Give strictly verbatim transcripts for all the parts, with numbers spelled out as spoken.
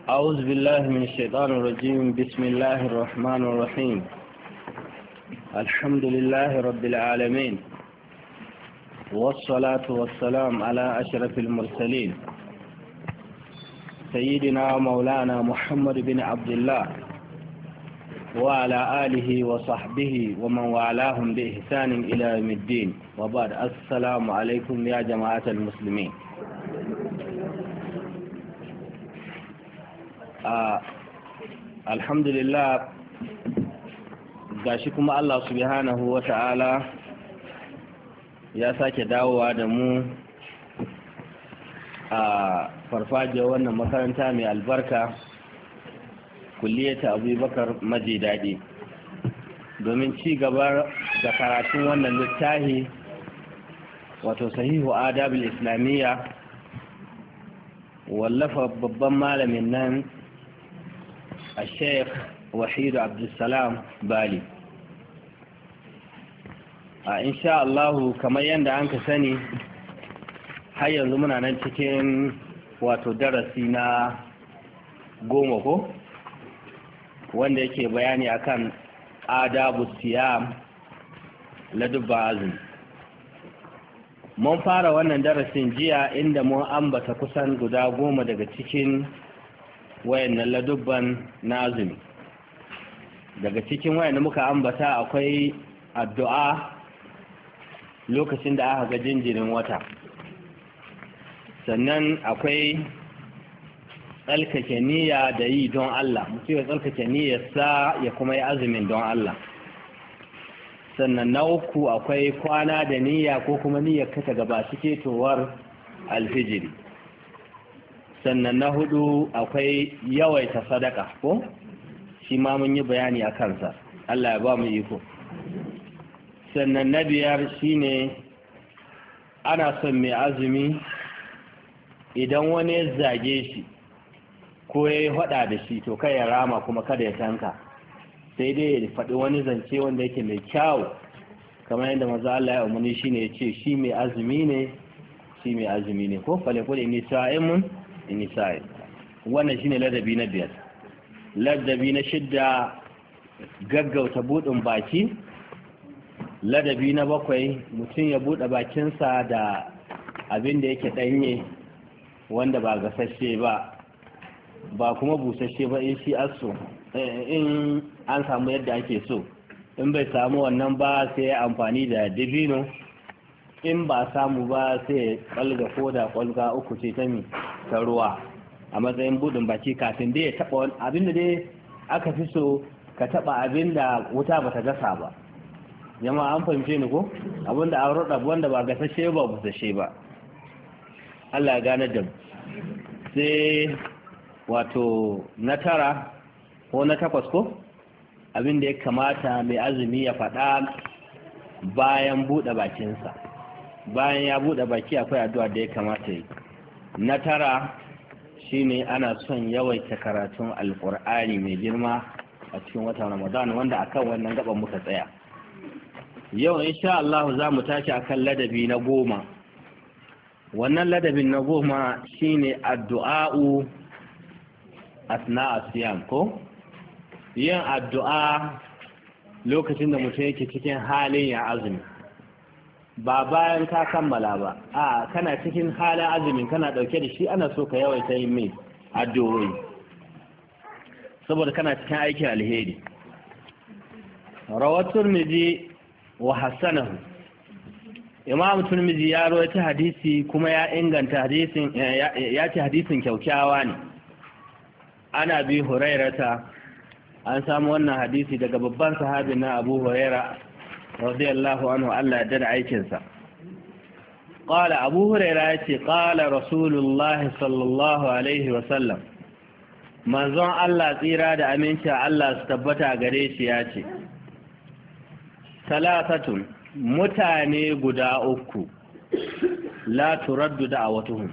أعوذ بالله من الشيطان الرجيم. بسم الله الرحمن الرحيم. الحمد لله رب العالمين، والصلاة والسلام على أشرف المرسلين سيدنا ومولانا محمد بن عبد الله وعلى آله وصحبه ومن والاهم بإحسان إلى يوم الدين، وبعد. السلام عليكم يا جماعة المسلمين. آه الحمد لله، gashi kuma Allah subhanahu wa ta'ala ya sake dawowa da mu a farfajiyar wannan makaranta mai albarka, kulliyata Abubakar Maji Daɗi, domin ci gaba da karatun wannan littafi wato sahihu adabul islamiyya, wallafa babban malamin nan a sheikh wahidu abdulsalam bali. a insha Allahu kamar yadda an ka sani, har yanzu muna nan cikin wato darasi na goma ko wanda yake bayani akan adabu siyam ladubba azumi. mun fara wannan darasin jiya inda mun ambata kusan guda goma daga cikin wayannan ladubban na azumi. daga cikin wayanda muka ambata akwai addu'a lokacin da aka ga jinjirin wata, sannan akwai tsalkake niyya da yi don Allah, mutum ya tsalkake niyyarsa ya kuma yi azumin don Allah. sannan na uku akwai kwana da niyya ko kuma niyyar ka ta gabaci ketowar alfijiri. sannan na hudu akwai yawaita sadaka ko shi ma mun yi bayani a kansa, Allah ya ba mu iko. sannan na biyar shine ana son mai azumi idan wani ya zage shi ko ya yi hada da shi to kai ya rama kuma kada ya tanka, sai dai ya faɗi wani zance wanda yake mai kyau, kamar yadda maza Allah ya umarni shine ya ce shi mai azumi ne shi mai azumi ne ko fale kula inni sa'imun inni sa'im. wannan shine ladabi na biyar. ladabi na shidda gaggauta buɗin baki. ladabi na bakwai mutum ya buɗe bakinsa da abin da yake ɗanye wanda ba gasashe ba ba kuma busasshe ba in shi aso in an samu yadda ake so. in bai samu wannan ba sai ya amfani da dabino, in ba samu ba sai ya kwalga ko da kwalga uku ce ta mi ta ruwa a matsayin buɗin baki kafin dai ya taɓa wani abin da dai aka fi so ka taɓa abin da wuta ba ta gasa ba. jama'a an fahimce ni ko? abin da an roɗa wanda ba gasashe ba busashe ba. Allah ya gane da mu. sai wato na tara ko na takwas ko abin da ya kamata mai azumi ya faɗa bayan buɗe bakinsa. bayan ya buɗe baki akwai addu'a da ya kamata yi. na tara shine ana son yawaita karatun alƙur'ani mai girma a cikin watan Ramadan, wanda akan wannan gaban muka tsaya. yau insha Allah za mu tashi akan ladabi na goma. wannan ladabin na goma shine addu'a'u asna asiyam ko yin addu'a lokacin da mutum yake cikin halin ya azumi, ba bayan ka kammala ba. a kana cikin halin azumin kana dauke da shi, ana so ka yawaita yin mai addu'o'i saboda kana cikin aikin alheri. rawat Tirmidhi wa hasanahu, Imam Tirmidhi ya rawaita hadisi kuma ya inganta hadisin, ya ce hadisin kyaukyawa ne. ana bi hurairata, an samu wannan hadisi daga babban sahabi na Abu Huraira radiyallahu anhu, Allah ya dada aikinsa. qala Abu Huraira yace qala Rasulullahi sallallahu alaihi wa sallam, manzon Allah tsira da aminci Allah su tabbata gare shi yace, salatatun, mutane guda uku, la turaddu da'awatuhum,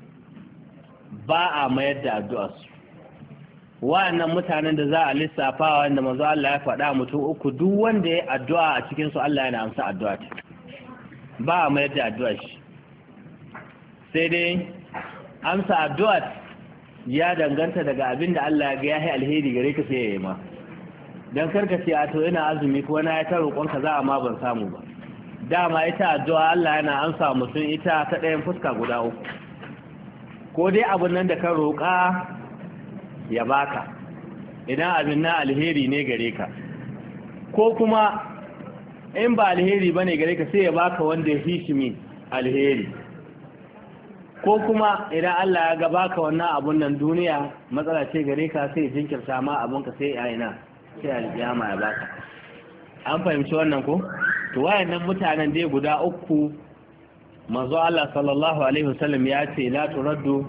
ba a mayar da addu'arsu. wa'annan mutanen da za a lissafa wanda manzo Allah ya faɗa mutum uku, duk wanda ya addu'a a cikin su Allah yana amsa addu'a ta, ba a mayar da addu'a shi. sai dai amsa addu'a ya danganta daga abin da Allah ya ga ya yi alheri gare ka sai ya yi ma don karka ce a to ina azumi ko na ya ta roƙon ka za a ma ban samu ba dama ita addu'a Allah yana amsa mutum ita ta ɗayan fuska guda uku ko dai abin nan da ka roƙa ya baka idan abin na alheri ne gare ka ko kuma in ba alheri bane gare ka sai ya baka wanda ya fi shi alheri ko kuma idan Allah ya ga baka wannan abun nan duniya matsala ce gare ka sai jinkirta ma abun ka sai a ina sai alƙiyama ya baka an fahimci wannan ko to wayannan mutanen dai guda uku manzo Allah sallallahu alaihi wasallam ya ce la turaddu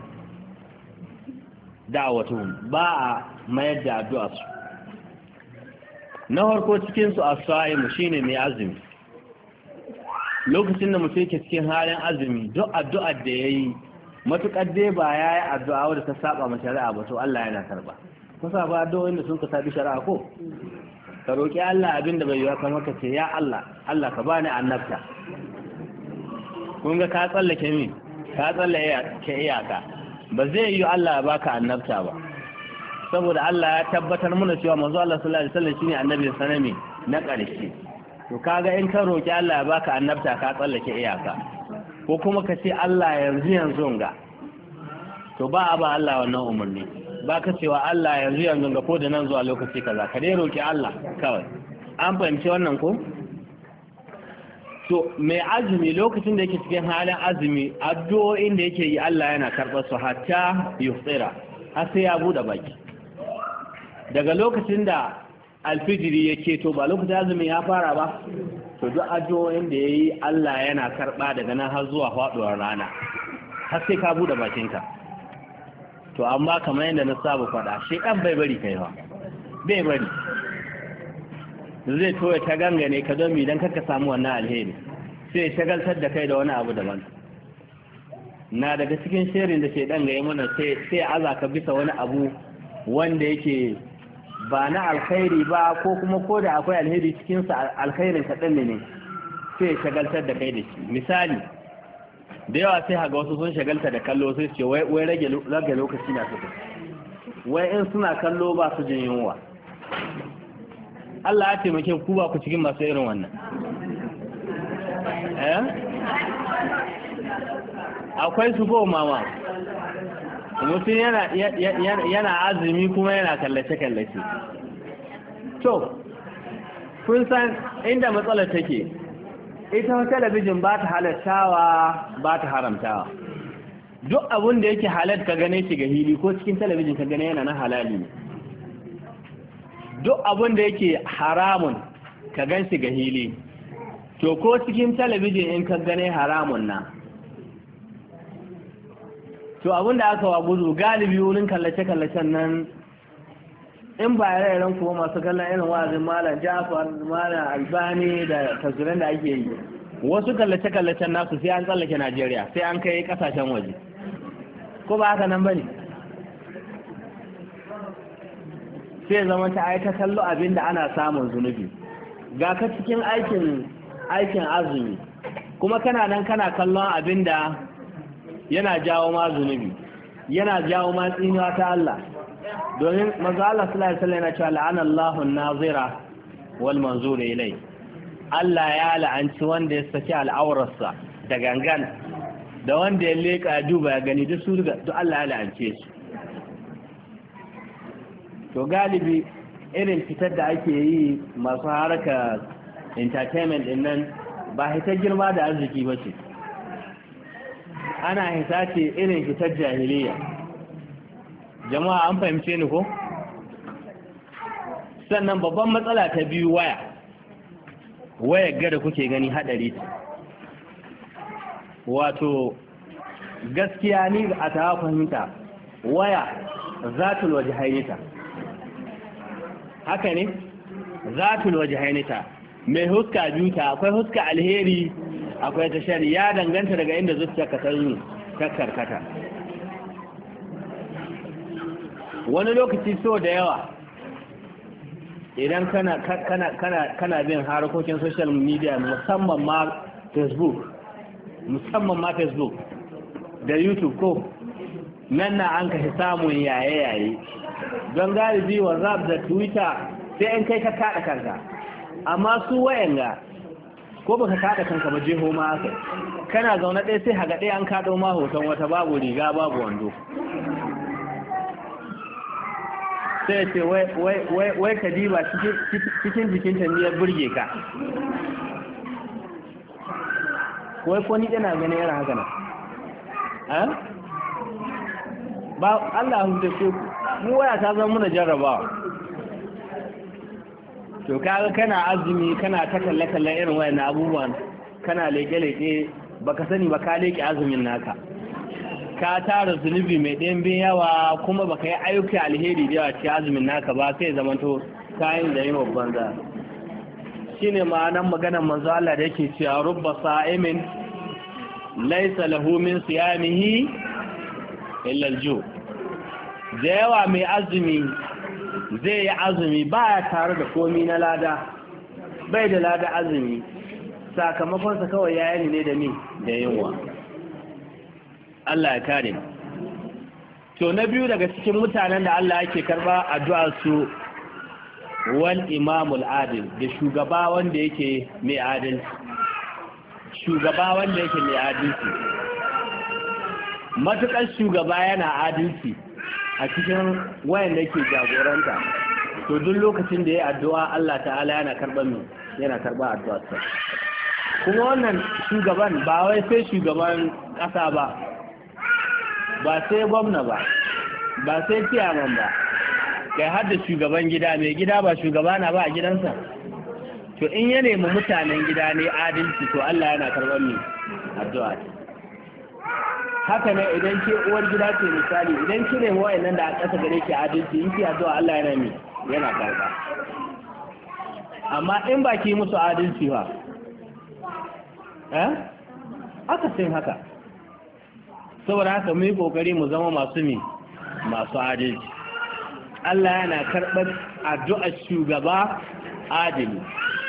da'watuhum ba a mayar da addu'a su na farko cikin su as-sa'im shine mai azumi lokacin da mutum yake cikin halin azumi duk addu'ar da yayi matukar dai ba yayi addu'a wadda ta saba ma shari'a ba to Allah yana karba kusa ba addu'o'in da sun ka sabi shari'a ko ka roki Allah abinda bai yiwa kamar ka ce ya Allah Allah ka bani annabta kun ga ka tsallake mi ka tsallake iyaka ba zai yi Allah ya baka annabta ba saboda Allah ya tabbatar mana cewa manzo Allah sallallahu alaihi wasallam shine annabin sanami na ƙarshe to kaga in ka roki Allah ya baka annabta ka tsallake iyaka ko kuma ka ce Allah yanzu yanzu ga to ba a ba Allah wannan umarni ba ka cewa Allah yanzu yanzu ga ko da nan zuwa lokaci kaza ka dai roki Allah kawai an fahimci wannan ko to mai azumi lokacin da yake cikin halin azumi addu'o'in da yake yi Allah yana karɓar su hatta yufsira har sai ya bude baki daga lokacin da alfijiri yake to ba lokacin azumi ya fara ba to duk addu'o'in da yayi Allah yana karɓa daga nan har zuwa faduwar rana har sai ka bude bakinka to amma kamar yadda na saba faɗa shi kan bai bari kai ba bai bari zai toye ta gangane ka don idan kaka samu wannan alheri sai shagaltar da kai da wani abu daban na daga cikin shirin da shaidan ga yi mana sai aza ka bisa wani abu wanda yake ba na alkhairi ba ko kuma ko da akwai alheri cikinsa alkhairin kaɗan ne sai shagaltar da kai da shi misali da yawa sai haga wasu sun shagalta da kallo sai ce wai rage lokaci na suka wai in suna kallo ba su jin yunwa Allah ya taimake ku ba ku cikin masu irin wannan eh akwai su ko mama mutum yana yana azumi kuma yana kallace kallace to kun san inda matsalar take ita talabijin ba ta halattawa ba ta haramtawa duk abin da yake halal ka gane shi ga hili ko cikin talabijin ka gane yana na halali ne duk abin da yake haramun ka gan shi ga hili to ko cikin talabijin in ka gane haramun na to abin da aka wa gudu galibi wurin kallace-kallacen nan in ba yare-yaren kuma masu kallon irin wa'azin malam jafar malam albani da tasirin da ake yi wasu kallace-kallacen nasu sai an tsallake najeriya sai an kai kasashen waje ko ba haka nan ba ne sai zama ta aika kallo abin da ana samun zunubi ga ka cikin aikin aikin azumi kuma kana nan kana kallon abin da yana jawo ma zunubi yana jawo ma tsinuwa ta Allah domin manzo Allah sallallahu alaihi wasallam yana cewa la'ana Allahu an-nazira wal manzur ilai Allah ya la'anci wanda ya saki al'aurarsa da gangan da wanda ya leka duba ya gani duk su duk Allah ya la'ance su to galibi irin fitar da ake yi masu haraka entertainment din nan ba hita girma da arziki ba ce ana hita ce irin fitar jahiliya jama'a an fahimce ni ko sannan babban matsala ta biyu waya waya gada kuke gani hadari wato gaskiya ni a ta fahimta waya zatul wajhainita haka ne zatul wajhainita mai huska biyu ta akwai huska alheri akwai ta shari ya danganta daga inda zuciyarka ta yi ta karkata wani lokaci so da yawa idan kana kana kana kana bin harkokin social media musamman ma Facebook musamman ma Facebook da YouTube ko nan na an ka samun yaye-yaye don galibi WhatsApp da Twitter sai in kai ka kada kanka amma su wayanga ko baka kada kanka ba jeho ma aka kana zaune ɗaya sai haga ɗaya an kaɗo ma hoton wata babu riga babu wando sai ce wai ka diba cikin jikinta ne ya burge ka wai ko ni ɗana ganin yana haka na ba Allah hudu ce ku mu waya ta zama muna jarrabawa to kaga kana azumi kana ta kalle-kalle irin wayan abubuwan kana leke-leke baka sani ba ka leke azumin naka ka tara zunubi mai ɗimbin yawa kuma baka yi ayyuka alheri da yawa cikin azumin naka ba sai zamanto kayan da yi babban za shine ma'anar maganar manzo Allah da yake cewa rubba sa'imin laysa lahu min siyamihi illa al-ju da yawa mai azumi zai yi azumi ba ya tare da komi na lada bai da lada azumi sakamakonsa kawai ya yi ne da ni da yunwa Allah ya kare to na biyu daga cikin mutanen da Allah yake karba addu'ar su wal imamul adil da shugaba wanda yake mai adalci shugaba wanda yake mai adalci matukar shugaba yana adalci a cikin wayan da yake jagoranta to duk lokacin da ya addu'a Allah ta'ala yana karɓar mu yana karɓa addu'ar sa kuma wannan shugaban ba wai sai shugaban ƙasa ba ba sai gwamna ba ba sai ciyaman ba kai har da shugaban gida mai gida ba shugaba na ba a gidansa to in ya nemi mutanen gida ne adalci to Allah yana karɓar mu addu'a haka ne idan ke uwar gida ce misali idan ki nemi wayannan da a ƙasa gare ki adalci in ki addu'a Allah yana mi yana karba amma in ba ki musu adalci ba eh aka sai haka saboda haka mu yi kokari mu zama masu mi masu adalci Allah yana karɓar addu'ar shugaba adali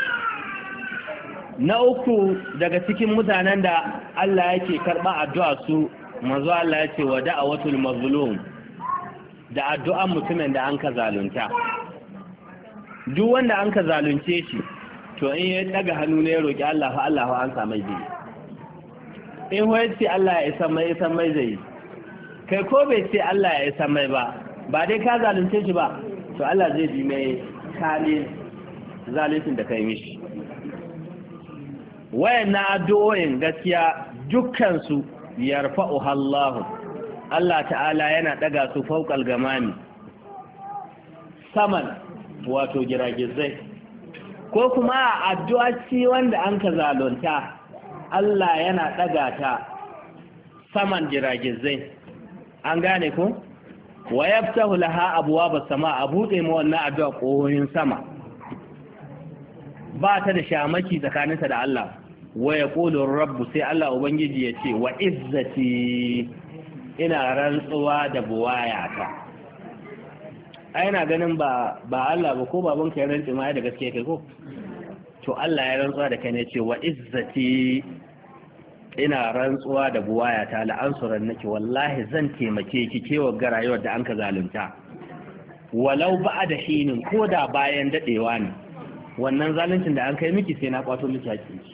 na uku daga cikin mutanen da Allah yake karɓa addu'a su manzo Allah ya ce wa da'awatul mazlum da addu'an mutumin da an ka zalunta duk wanda an ka zalunce shi to in ya daga hannu ne ya roki Allah fa Allah fa an sa mai zai in wai ce Allah ya isa mai isa mai zai kai ko bai ce Allah ya isa mai ba ba dai ka zalunce shi ba to Allah zai bi mai kale zaluncin da kai mishi wayannan addu'o'in gaskiya dukkan su yarfa'uha Allah Allah ta'ala yana daga su fawqal gamami saman wato giragizai ko kuma addu'a ce wanda an ka zalunta Allah yana daga ta saman giragizai an gane ko wa yaftahu laha abwaaba sama abude mu wannan addu'a kohoyin sama ba ta da shamaki tsakaninta da Allah wa yaqulu rabbu sai Allah ubangiji ya ce wa izzati ina rantsuwa da buwayata ai ina ganin ba ba Allah ba ko baban ka ya rantsi ma da gaske kai ko to Allah ya rantsuwa da kai ne ce wa izzati ina rantsuwa da buwayata la ansuran naki wallahi zan taimake ki kewa ga rayuwar da an ka zalunta walau ba'da hinin ko da bayan dadewa ne wannan zaluncin da an kai miki sai na kwato miki haƙƙi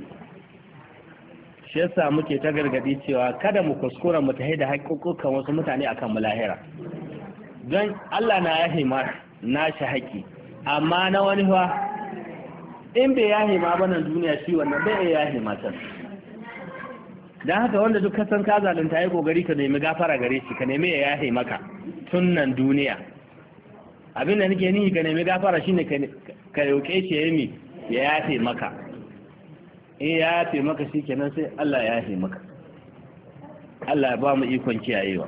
shi yasa muke ta gargadi cewa kada mu kuskura mu tahi da haƙƙoƙan wasu mutane akan mu lahira don Allah na yahe ma na shi haƙƙi amma na wani fa in bai yahe ma ba nan duniya shi wannan bai yahe ma can dan haka wanda duk kasan ka zalunta yi kokari ka nemi gafara gare shi ka nemi ya yahe maka tun nan duniya abin da nake nihi ka nemi gafara shine ka roke shi ya yi ya yafe maka in ya yafe maka shikenan sai Allah ya yafe maka Allah ya ba mu ikon kiyayewa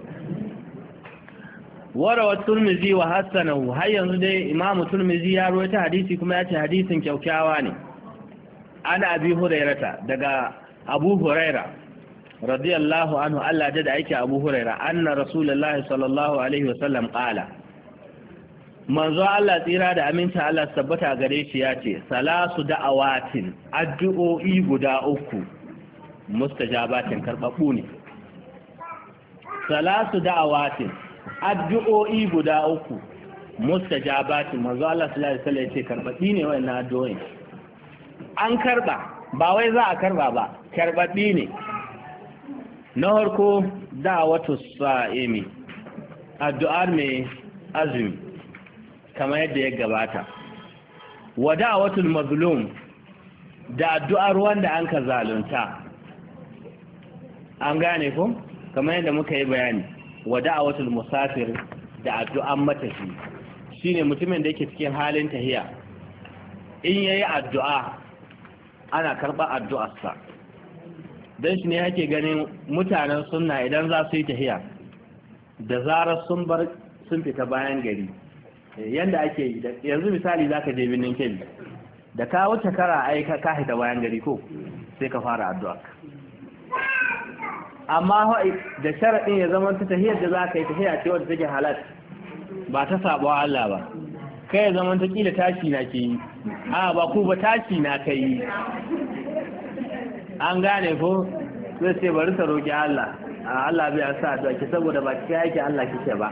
warawa turmizi wa hassanahu har yanzu dai imamu turmizi ya rawaita hadisi kuma ya ce hadisin kyaukyawa ne ana abi hurairata daga abu huraira radiyallahu anhu Allah da da yake abu huraira anna rasulullahi sallallahu alaihi wasallam qala manzo Allah tsira da aminta Allah tabbata gare shi ya ce salasu da'awatin addu'o'i guda uku mustajabatin karbabu ne salasu da'awatin addu'o'i guda uku mustajabatin manzo Allah sallallahu alaihi wasallam yace karbadi ne wannan addu'o'i an karba ba wai za a karba ba karbadi ne na farko da'watu sa'imi addu'ar mai azumi kamar yadda ya gabata wa da'watul mazlum da addu'ar wanda an ka zalunta an gane ko kamar yadda muka yi bayani wa da'watul musafir da addu'an matafi shine mutumin da yake cikin halin tahiya in yayi addu'a ana karba addu'arsa dan shi ne yake ganin mutanen sunna idan za su yi tahiya da zarar sun bar sun fita bayan gari yanda ake yi yanzu misali zaka je binnin Kebbi da ka wuce kara ai ka ka hita bayan gari ko sai ka fara addu'a amma da sharadin ya zama ta tahiyar da zaka yi tahiya ce wanda take halal ba ta sabo Allah ba kai ya zama ta kila tashi na ke yi a ba ku ba tashi na kai an gane ko zai ce bari ta roki Allah Allah bai sa addu'a ki saboda ba ki yake Allah kike ba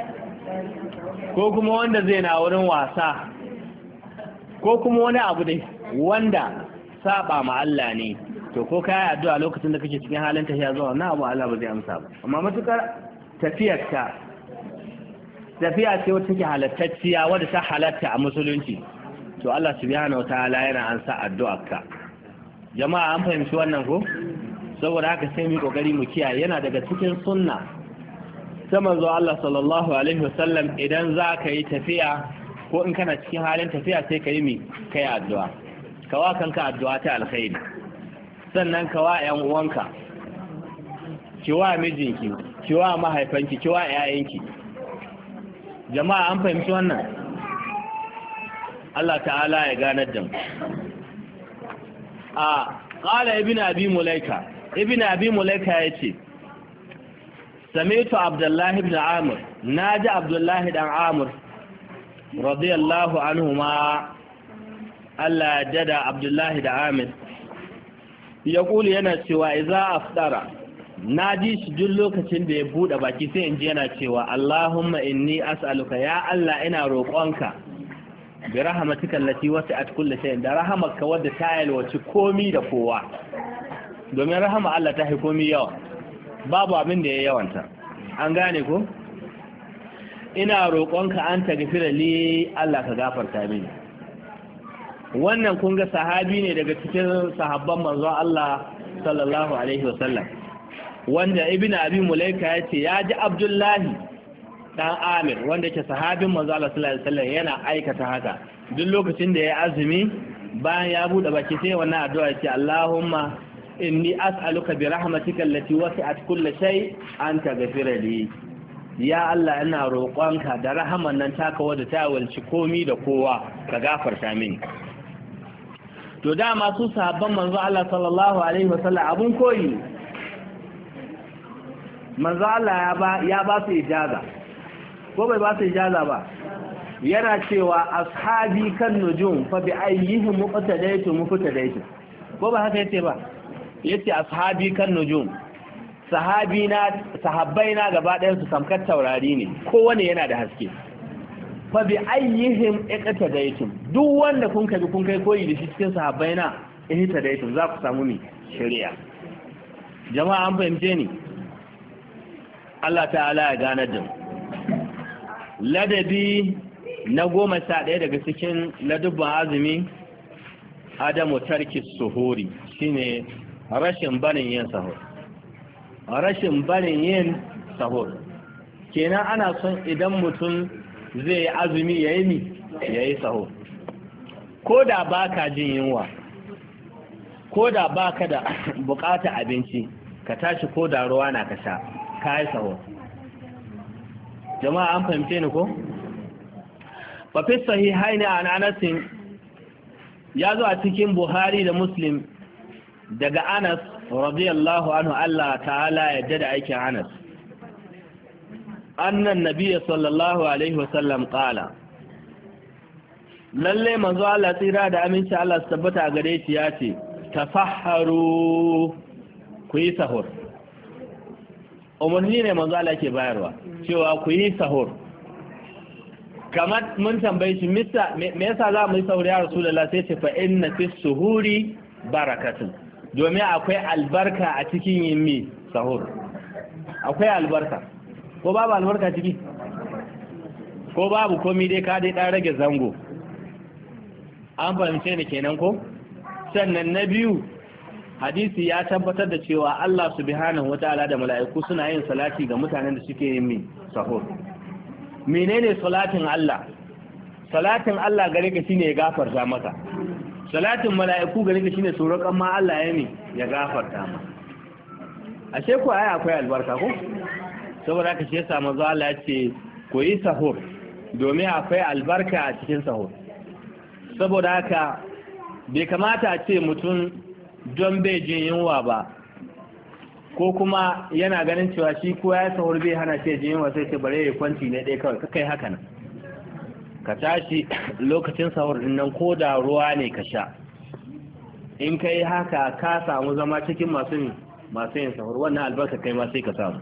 ko kuma wanda zai na wurin wasa ko kuma wani abu dai wanda saba ma Allah ne to ko kai addu'a lokacin da kake cikin halin tafiya zuwa na abu Allah ba zai amsa ba amma matukar tafiyarka tafiya ce wacce take halattacciya wadda ta halatta a musulunci to Allah subhanahu wataala yana ansa addu'arka jama'a an fahimci wannan ko saboda haka sai mu kokari mu kiyaye yana daga cikin sunna ta manzo Allah sallallahu alaihi wasallam idan za ka yi tafiya ko in kana cikin halin tafiya sai ka yi mi kai addu'a kawa kanka addu'a ta alkhairi sannan kawa ƴan uwanka kiwa mijinki kiwa mahaifanki kiwa ƴaƴanki jama'a an fahimci wannan Allah ta'ala ya ganar da mu a qala ibn abi mulaika ibn abi mulaika yace sami'tu abdullahi ibn amr naji abdullahi dan amr radiyallahu anhuma Allah jada abdullahi da amir ya kuli yana cewa idza aftara naji shi duk lokacin da ya bude baki sai in ji yana cewa Allahumma inni as'aluka ya Allah ina roƙonka bi rahmatika allati wasi'at kulli shay'in da rahamarka wadda ta yalwaci komi da kowa domin rahama Allah ta hi komi yawa babu abin da ya yawanta an gane ko ina roƙonka an tagfira li Allah ka gafarta mini wannan kun ga sahabi ne daga cikin sahabban manzo Allah sallallahu alaihi wasallam wanda ibnu abi mulaika yace ya ji abdullahi dan amir wanda yake sahabin manzo Allah sallallahu alaihi wasallam yana aikata haka duk lokacin da ya azumi bayan ya bude baki sai wannan addu'a yace Allahumma inni as'aluka bi rahmatika allati wasi'at kulli shay an taghfira li ya Allah ina roƙonka da rahaman nan taka wadda ta walci komi da kowa ka gafarta mini to dama su sahabban manzo Allah sallallahu alaihi wasallam abun koyi manzo Allah ya ba ya ba su ijaza ko bai ba su ijaza ba yana cewa ashabi kan nujum fa bi ayyihim muqtadaytu muqtadaytu ko ba haka yace ba yace ashabi kan nujum sahabi na sahabbai na gaba ɗayan su samkar taurari ne kowane yana da haske fa bi ayyihim iqtadaytum duk wanda kun kai kun kai koyi da shi cikin sahabbai na iqtadaytum za ku samu mi shari'a jama'a an fahimce ni Allah ta'ala ya gane da ladabi na goma sha ɗaya daga cikin ladubban azumi adamu tarki suhuri shine rashin barin yin sahur rashin barin yin sahur kenan ana son idan mutum zai yi azumi ya yi mi ya yi sahur ko da ba ka jin yunwa ko da ba ka da bukata abinci ka tashi ko da ruwa na ka sha ka yi sahur jama'a an fahimce ni ko? fafi sahihai ne an anasin ya zo a cikin buhari da muslim daga anas radiyallahu anhu Allah ta'ala ya da aikin anas annan nabiyyi sallallahu alaihi wasallam qala lalle manzo Allah tsira da aminci Allah su tabbata gare shi ya ce tafahharu ku yi sahur umarni ne manzo Allah ke bayarwa cewa ku yi sahur. Kamar mun tambaye shi me yasa za mu yi sahur ya Rasulullah, sai ce fa inna fi suhuri barakatun, domin akwai albarka a cikin yin mi sahur. Akwai albarka ko babu albarka ciki? Ko babu komai dai ka dai dan rage zango. An fahimce ni kenan ko? Sannan na biyu, hadisi ya tabbatar da cewa Allah subhanahu wataala da mala'iku suna yin salati ga mutanen da suke yin mi sahur. Menene salatin Allah? Salatin Allah gare ka shine ya gafarta maka. Salatin mala'iku gare ka shine su roƙan ma Allah ya mi ya gafarta maka. Ashe ko ai akwai albarka ko? Saboda haka shi yasa manzo Allah ya ce ku yi sahur domin akwai albarka a cikin sahur. Saboda haka bai kamata a ce mutum don bai jin yunwa ba, ko kuma yana ganin cewa shi ko ya sahur bai hana shi jin yunwa sai ce bare ya kwanci ne ɗaya kawai kakai haka nan. Ka tashi lokacin sahur din nan ko da ruwa ne ka sha. In kai haka ka samu zama cikin masu masu yin sahur, wannan albarka kai ma sai ka samu.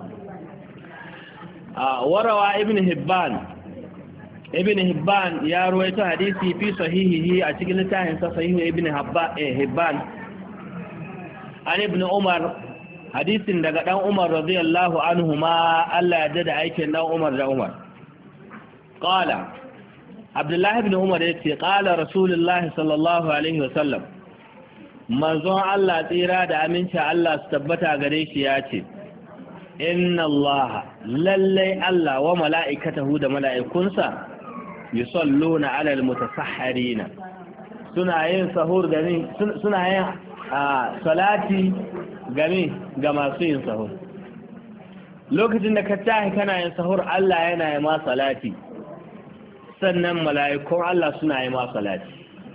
A warawa ibn Hibban ibn Hibban ya ruwaito hadisi fi sahihihi a cikin littafin sa sahihu ibn Hibban an ibn Umar, hadisin daga dan Umar radiyallahu anhuma, Allah ya dada aikin dan Umar da Umar. Qala Abdullah ibn Umar yace qala Rasulullah sallallahu alaihi wasallam, manzon Allah tsira da aminci Allah su tabbata gare shi yace, inna Allah lallai Allah wa mala'ikatahu da mala'ikunsa yusalluna ala almutasahharina, suna yin sahur gami suna yin salati gami ga masu yin sahur. Lokacin da ka tahi kana yin sahur, Allah yana yi ma salati, sannan mala'ikun Allah suna yi ma salati.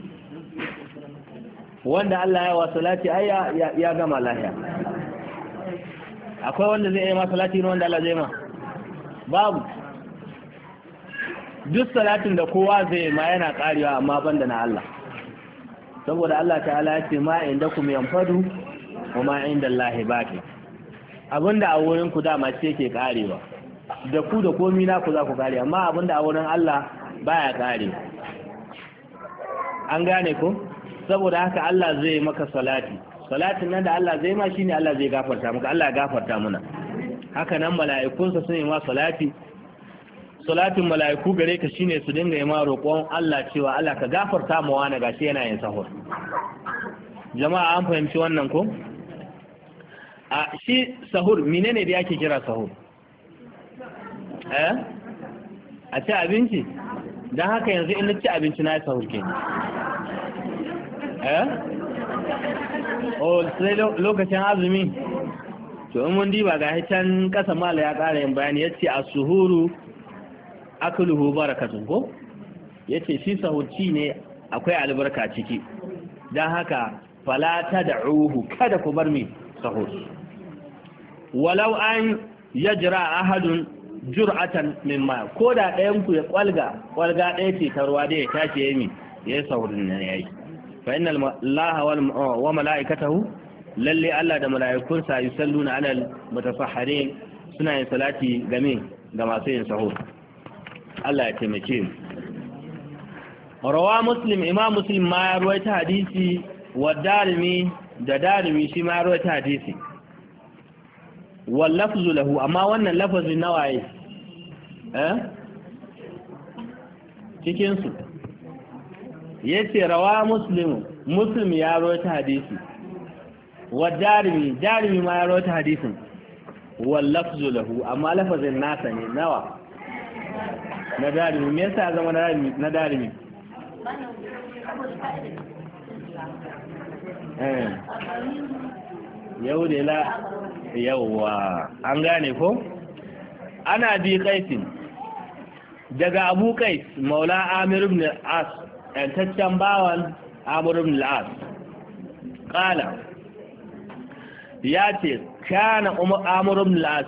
Wanda Allah ya wa salati ai ya gama lahiya. Akwai wanda zai yi ma salati ne wanda Allah zai ma? Babu. Duk salatin da kowa zai ma yana karewa, amma banda na Allah. Saboda Allah ta'ala ya ce ma inda kum yanfadu wa ma inda Allah baqi. Abinda a wurin ku dama ce ke karewa, da ku da komi na ku za ku kare, amma abinda a wurin Allah baya kare. An gane ko? Saboda haka Allah zai maka salati. Salatin nan da Allah zai ma shine Allah zai gafarta maka, Allah ya gafarta muna. Haka nan mala'ikunsa sun yi ma salati. Salatin mala'iku gare ka shine su dinga yi ma roƙon Allah cewa Allah ka gafarta mu wani gashi yana yin sahur. Jama'a an fahimci wannan ko? A shi sahur menene da yake kira sahur? Eh? A ci abinci? Dan haka yanzu in ci abinci na yi sahur ke. Eh? Oh, sai lokacin azumi. To in mun diba ga can kasa mala ya ƙara yin bayani, yace as-suhuru akluhu barakatun ko? Yace shi sahurci ne akwai albarka ciki. Dan haka fala tad'uhu, kada ku bar mi sahur. Walau an yajra ahadun jur'atan min ma, ko da ɗayan ku ya kwalga kwalga ɗaya ce ta ruwa da ya tashi yayi yayi sahurin nan yayi. Fa inna Allah wa mala'ikatahu, lalle Allah da mala'ikunsa yusalluna 'alal mutasahhirin, suna yin salati game ga masu yin sahur. Allah ya taimake mu. Rawa Muslim, Imam Muslim ma ya rawaita hadisi, wa Darimi da Darimi shi ma ya rawaita hadisi. Wal lafzu lahu, amma wannan lafazin nawaye? Eh? Cikin su yace rawa Muslim, Muslim ya rawaita hadisi. Wa Darimi, Darimi ma ya rawaita hadisin. Wal lafzu lahu, amma lafazin nasa ne nawa? Na Darimi. Me yasa zama na Darimi? Eh. Yau da la yawwa an gane ko? Ana bi Qaisin daga Abu Qais Maula Amir ibn al-As, yantaccen bawan Amr ibn al-As. Qala yace kana Amr ibn al-As,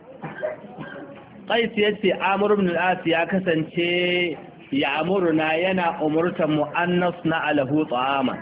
Qais yace Amr ibn al-As ya kasance ya amuruna yana umurtan mu annasna alahu ta'ama,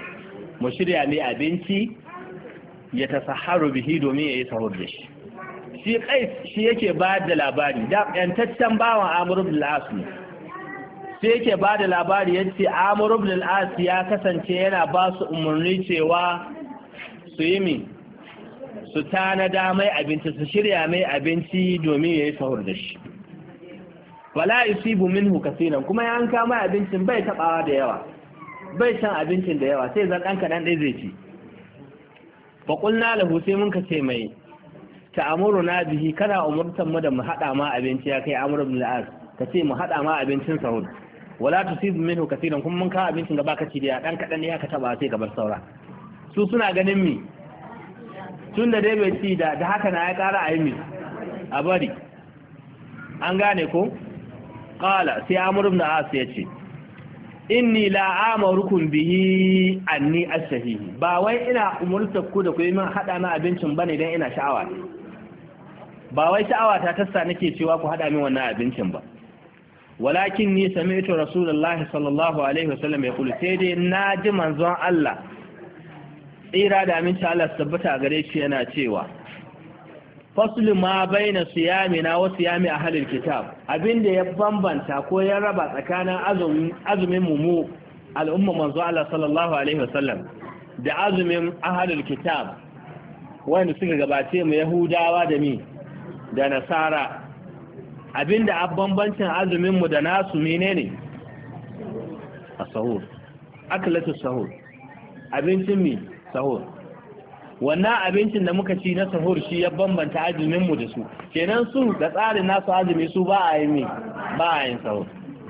mu shirya ne abinci ya tasaharu bihi domin yayi sahur da shi. shi Qais shi yake ba da labari da yantaccen bawan Amr ibn al-As ne sai yake ba da labari yace Amr ibn al-As ya kasance yana ba su umarni cewa su yi mi su tanada mai abinci su shirya mai abinci domin yayi sahur da shi wala yusibu minhu kaseeran kuma ya an kama abincin bai tabawa da yawa bai shan abincin da yawa sai zan dan kadan dai zai ci fa qulna lahu sai mun kace mai ta'amuruna bihi kana umurtan mu da mu hada ma abinci ya kai Amr ibn al-As kace mu hada ma abincin sahur wala tusibu minhu kaseeran kuma mun ka abincin gaba ka ci da dan kadan ne ka taba sai ka bar saura su suna ganin mi tunda dai bai ci da da haka na ya kara ayi mi a bari an gane ko qala sai Amr ibn al-As ya ce inni la amarukum bihi anni ashahihi ba wai ina umurtar ku da ku yi min hada min abincin bane dan ina sha'awa ba wai sha'awa ta tassa nake cewa ku hada min wannan abincin ba walakin ni sami'tu rasulullahi sallallahu alaihi wasallam ya kula sai dai naji manzon Allah tsira da aminci Allah tabbata gare shi yana cewa faslu ma baina siyamina wa siyami ahlil kitab abinda ya bambanta ko ya raba tsakanin azumin azumin mu mu al'umma manzo Allah sallallahu alaihi wasallam da azumin ahlul kitab wanda suka gabace mu yahudawa da mi da nasara abinda a bambancin azumin mu da nasu menene as-sahur aklatu sahur abincin mi sahur wannan abincin da muka ci na sahur shi ya bambanta azumin mu da su kenan su da tsarin nasu azumi su ba a yi mi ba a yin sahur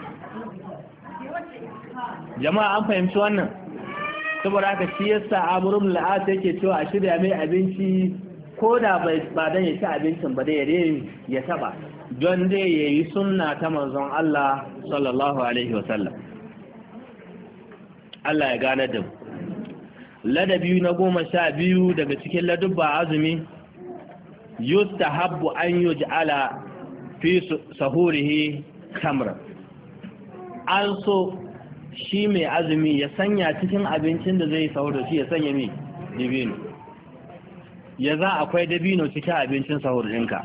jama'a an fahimci wannan saboda haka shi yasa amurum la'ata yake cewa a shirya mai abinci ko da ba dan ya ci abincin ba dai ya ya taba don dai yayi sunna ta manzon Allah sallallahu alaihi wasallam Allah ya gane da mu ladabi na goma sha biyu daga cikin ladubba azumi yustahabbu an yuj'ala fi sahurihi khamra an so shi mai azumi ya sanya cikin abincin da zai sahur da shi ya sanya mai dabino ya za akwai dabino cikin abincin sahur ɗinka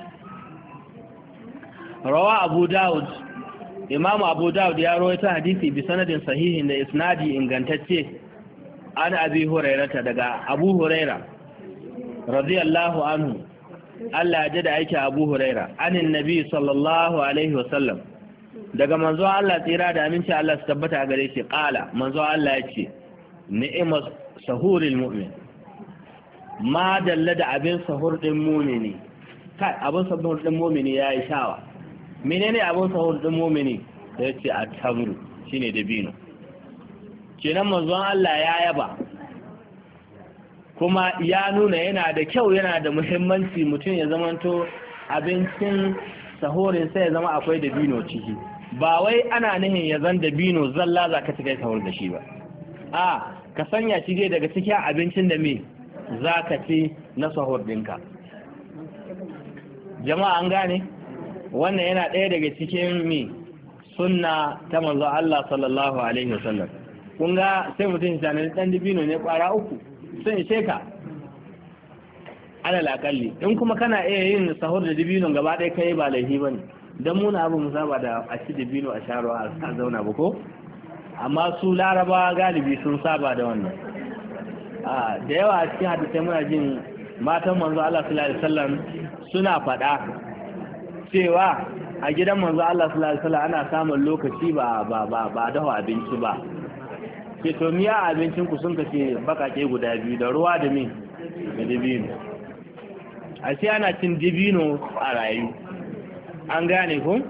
rawa abu daud imamu abu daud ya rawaita hadisi bi sanadin sahihin da isnadi ingantacce an abi hurairata daga abu huraira radiyallahu anhu Allah ya da aiki abu huraira anin nabi sallallahu alaihi wasallam daga manzo Allah tsira da aminci Allah su tabbata a gare shi qala manzo Allah ya ce ni'mas sahuril mu'min ma dalla da abin sahur din mu'mini kai abin sahur din mu'mini yayi shawa menene abin sahur din mu'mini sai ce at-tamru shine dabino kenan manzon Allah ya yaba kuma ya nuna yana da kyau yana da muhimmanci mutum ya zamanto abincin sahorin sai ya zama akwai dabino ciki ba wai ana nihin ya zan dabino zalla za ka kai sahur da shi ba a ka sanya shi dai daga cikin abincin da me za ka ci na sahur ɗinka jama'a an gane wannan yana ɗaya daga cikin me sunna ta manzon Allah sallallahu alaihi wasallam kun ga sai mutum shanar ɗan dibino ne ƙwara uku sun ishe ka alal akalli in kuma kana iya yin sahur da dibino gaba ɗaya kai ba laifi ba ne don muna abu musaba da a ci dibino a sharo a zauna ba ko amma su laraba galibi sun saba da wannan da yawa a cikin hadisai muna jin matan manzo Allah sallallahu alaihi wasallam suna faɗa cewa a gidan manzo Allah sallallahu alaihi wasallam ana samun lokaci ba ba ba ba dafa abinci ba ke to miya abincin ku sun kace bakake guda biyu da ruwa da mi da dibino a sai ana cin dibino a rayu an gane ku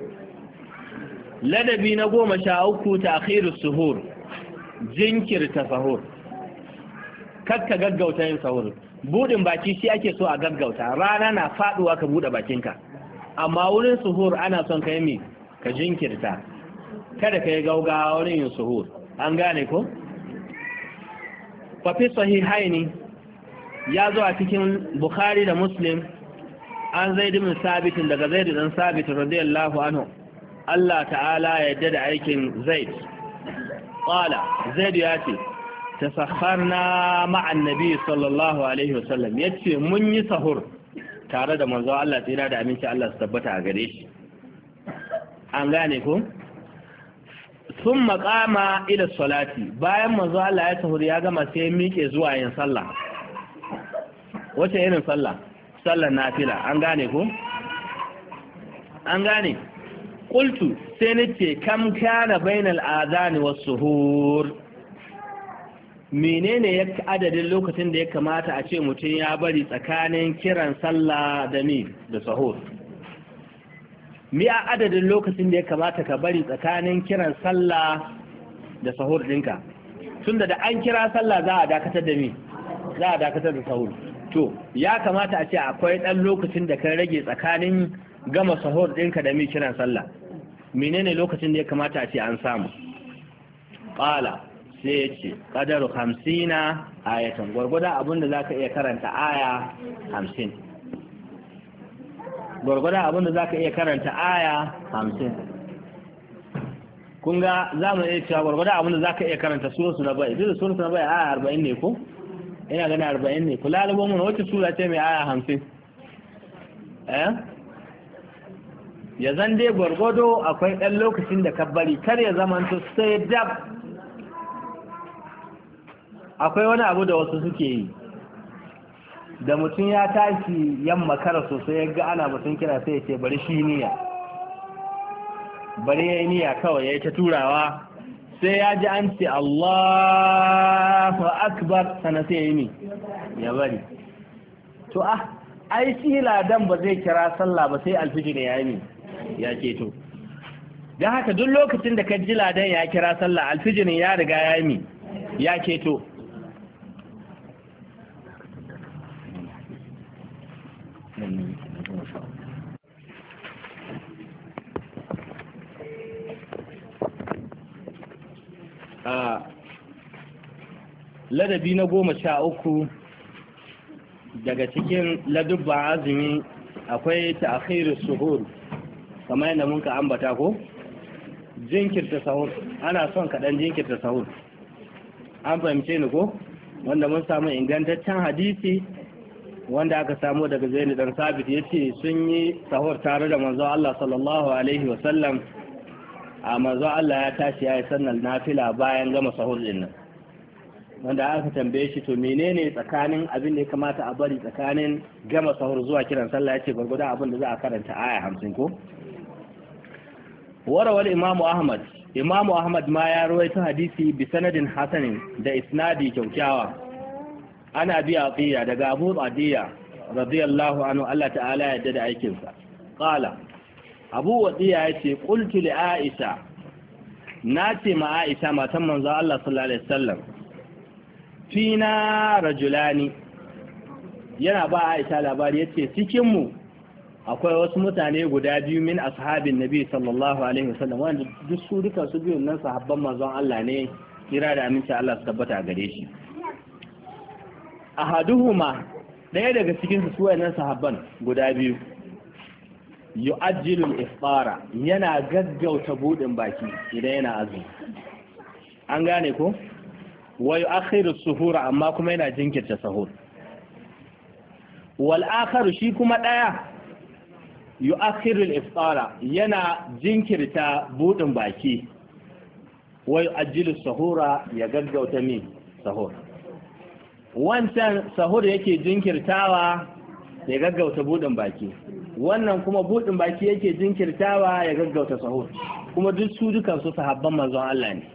ladabi na goma sha uku ta'khirus suhur jinkirta sahur kakka gaggauta yin sahur budin baki shi ake so a gaggauta rana na faduwa ka bude bakinka amma wurin suhur ana son kai mi ka jinkirta kada kai gaugawa wurin yin suhur an gane ko fa fi sahihaini ya zo a cikin Bukhari da Muslim an Zaid bin Sabit daga Zaid dan Sabit radiyallahu anhu Allah ta'ala ya yarda da aikin Zaid qala Zaid ya ce tasakharna ma'an nabi sallallahu alaihi wasallam yace mun yi sahur tare da manzo Allah tsira da aminci Allah su tabbata a gare shi an gane ko sun makama ila salati bayan manzo Allah ya sahur ya gama sai ya miƙe zuwa yin sallah wace irin sallah sallar nafila an gane ko an gane qultu sai nace kam kana bainal adhan was suhur menene ya adadin lokacin da ya kamata a ce mutum ya bari tsakanin kiran sallah da ni da sahur mi a adadin lokacin da ya kamata ka bari tsakanin kiran sallah da sahur ɗinka tunda da an kira sallah za a dakatar da mi za a dakatar da sahur to ya kamata a ce akwai ɗan lokacin da ka rage tsakanin gama sahur ɗinka da mi kiran sallah menene lokacin da ya kamata a ce an samu ƙala sai ya ce ƙadaru hamsina ayatan gwargwada abinda za ka iya karanta aya hamsin gwargwada abinda za ka iya karanta aya hamsin kun ga za mu iya cewa gwargwada abinda za ka iya karanta suratu na bai duk da suratu na bai aya arba'in ne ko ina gani arba'in ne kula da mun wacce sura ce mai aya hamsin eh ya zan dai gwargwado akwai ɗan lokacin da ka bari kar ya zamanto sai dab akwai wani abu da wasu suke yi da mutum ya tashi yamma kara sosai ya ga ana mutum kira sai ya ce bari shi niyya bari ya yi niyya kawai ya yi ta turawa sai ya ji an ce Allahu akbar sana sai ya yi ni ya bari to ah ai shi ladan ba zai kira sallah ba sai alfijir ya yi ya keto don haka duk lokacin da ka ji ladan ya kira sallah alfijirin ya riga ya yi ya keto a ladabi na goma sha uku daga cikin ladubban azumi akwai ta'khirus suhur kamar yadda mun ka ambata ko jinkirta sahur ana son kaɗan jinkirta sahur an fahimce ni ko wanda mun samu ingantaccen hadisi wanda aka samu daga Zaid dan Sabit yace sun yi sahur tare da manzo Allah sallallahu alaihi wa sallam a manzo Allah ya tashi yayi sannan nafila bayan gama sahur din nan wanda aka tambaye shi to menene tsakanin abin da ya kamata a bari tsakanin gama sahur zuwa kiran sallah yace gurgurda abin da za a karanta aya hamsin ko warawal Imam Ahmad Imam Ahmad ma ya rawaito hadisi bi sanadin hasanin da isnadi kyaukyawa ana bi atiya daga Abu Atiya radiyallahu anhu Allah ta'ala ya yarda da aikin sa qala Abu Atiya yace qultu li Aisha nace ma Aisha matan manzo Allah sallallahu alaihi wasallam fina rajulani yana ba Aisha labari yace cikin mu akwai wasu mutane guda biyu min ashabin nabi sallallahu alaihi wasallam wanda duk su duka su biyun nan sahabban manzon Allah ne kira da aminci Allah su tabbata gare shi ahaduhuma daya daga cikin su wayannan sahabban guda biyu yu'ajjilu al-iftara yana gaggauta budin baki idan yana azumi an gane ko wa yu'akhiru as-suhura amma kuma yana jinkirta sahur wal akharu shi kuma daya yu'akhiru al-iftara yana jinkirta budin baki wa yu'ajjilu as-suhura ya gaggauta mi sahur wancan sahur yake jinkirtawa ya gaggauta budin baki wannan kuma budin baki yake jinkirtawa ya gaggauta sahur kuma duk su dukan su sahabban manzon Allah ne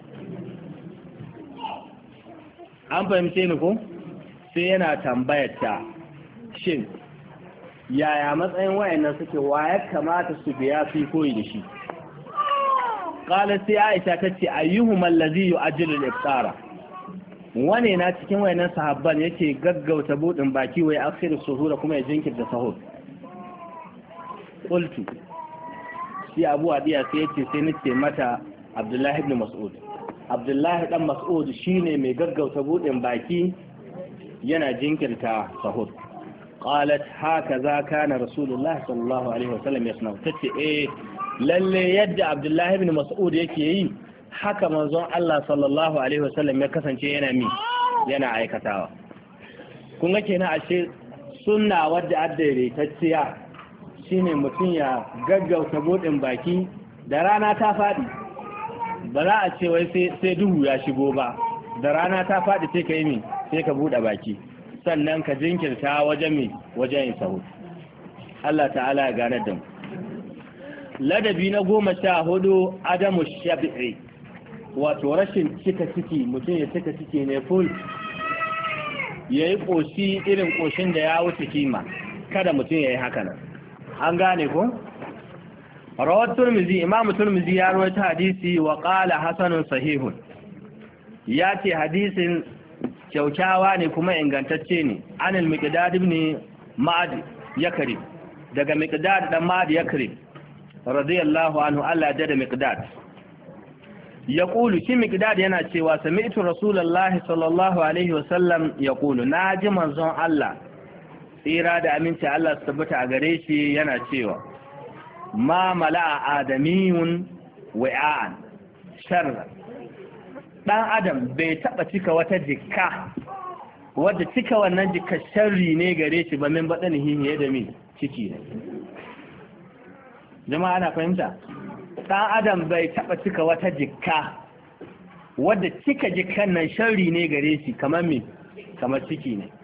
an fahimce ni ko sai yana tambayar ta shin yaya matsayin wayannan suke waye kamata su biya su koyi da shi qala sai Aisha tace ayyuhum allazi yu'ajjilu al-iftara wane na cikin wayannan sahabban yake gaggauta budin baki wai akhiru suhura kuma ya jinkirta sahur qultu shi Abu Adiya sai yace sai nace mata Abdullahi ibn Mas'ud Abdullahi dan Mas'ud shine mai gaggauta budin baki yana jinkirta sahur qalat hakaza kana rasulullahi sallallahu alaihi wasallam yasna tace eh lalle yadda Abdullahi ibn Mas'ud yake yi haka manzon Allah sallallahu alaihi wasallam ya kasance yana mi yana aikatawa kun ga kenan ashe sunna wadda addaidaitacciya shine mutum ya gaggauta buɗin baki da rana ta faɗi. Ba za a ce wai sai duhu ya shigo ba, da rana ta faɗi sai ka yi mi sai ka buɗe baki, sannan ka jinkirta wajen mi wajen yin sahur. Allah ta'ala ya gane da mu. Ladabi na goma sha hudu adamu shabi'i, wato rashin cika ciki, mutum ya cika ciki ne full, ya yi ƙoshi irin ƙoshin da ya wuce kima, kada mutum ya yi haka nan. An gane ko? Rawar Turmizi, Imam Turmizi ya rawaita hadisi wa qala hasanun sahihun, ya ce hadisin kyaukyawa ne kuma ingantacce ne. Anil Miqdad ibn Ma'ad Yakrib, daga Miqdad dan Ma'ad Yakrib radiyallahu anhu, Allah ya da Miqdad. Ya kulu shi Miqdad yana cewa sami'tu Rasulullahi sallallahu alaihi wasallam ya kulu, na ji manzon Allah tsira da aminci Allah su tabbata a gare shi yana cewa ma mala'a adamiyun wa'an sharra, dan adam bai taba cika wata jikka wadda cika wannan jikka sharri ne gare shi ba min badanihi ne da min ciki ne. Jama'a ana fahimta? Dan adam bai taba cika wata jikka wadda cika jikkan nan sharri ne gare shi kamar me kamar ciki ne.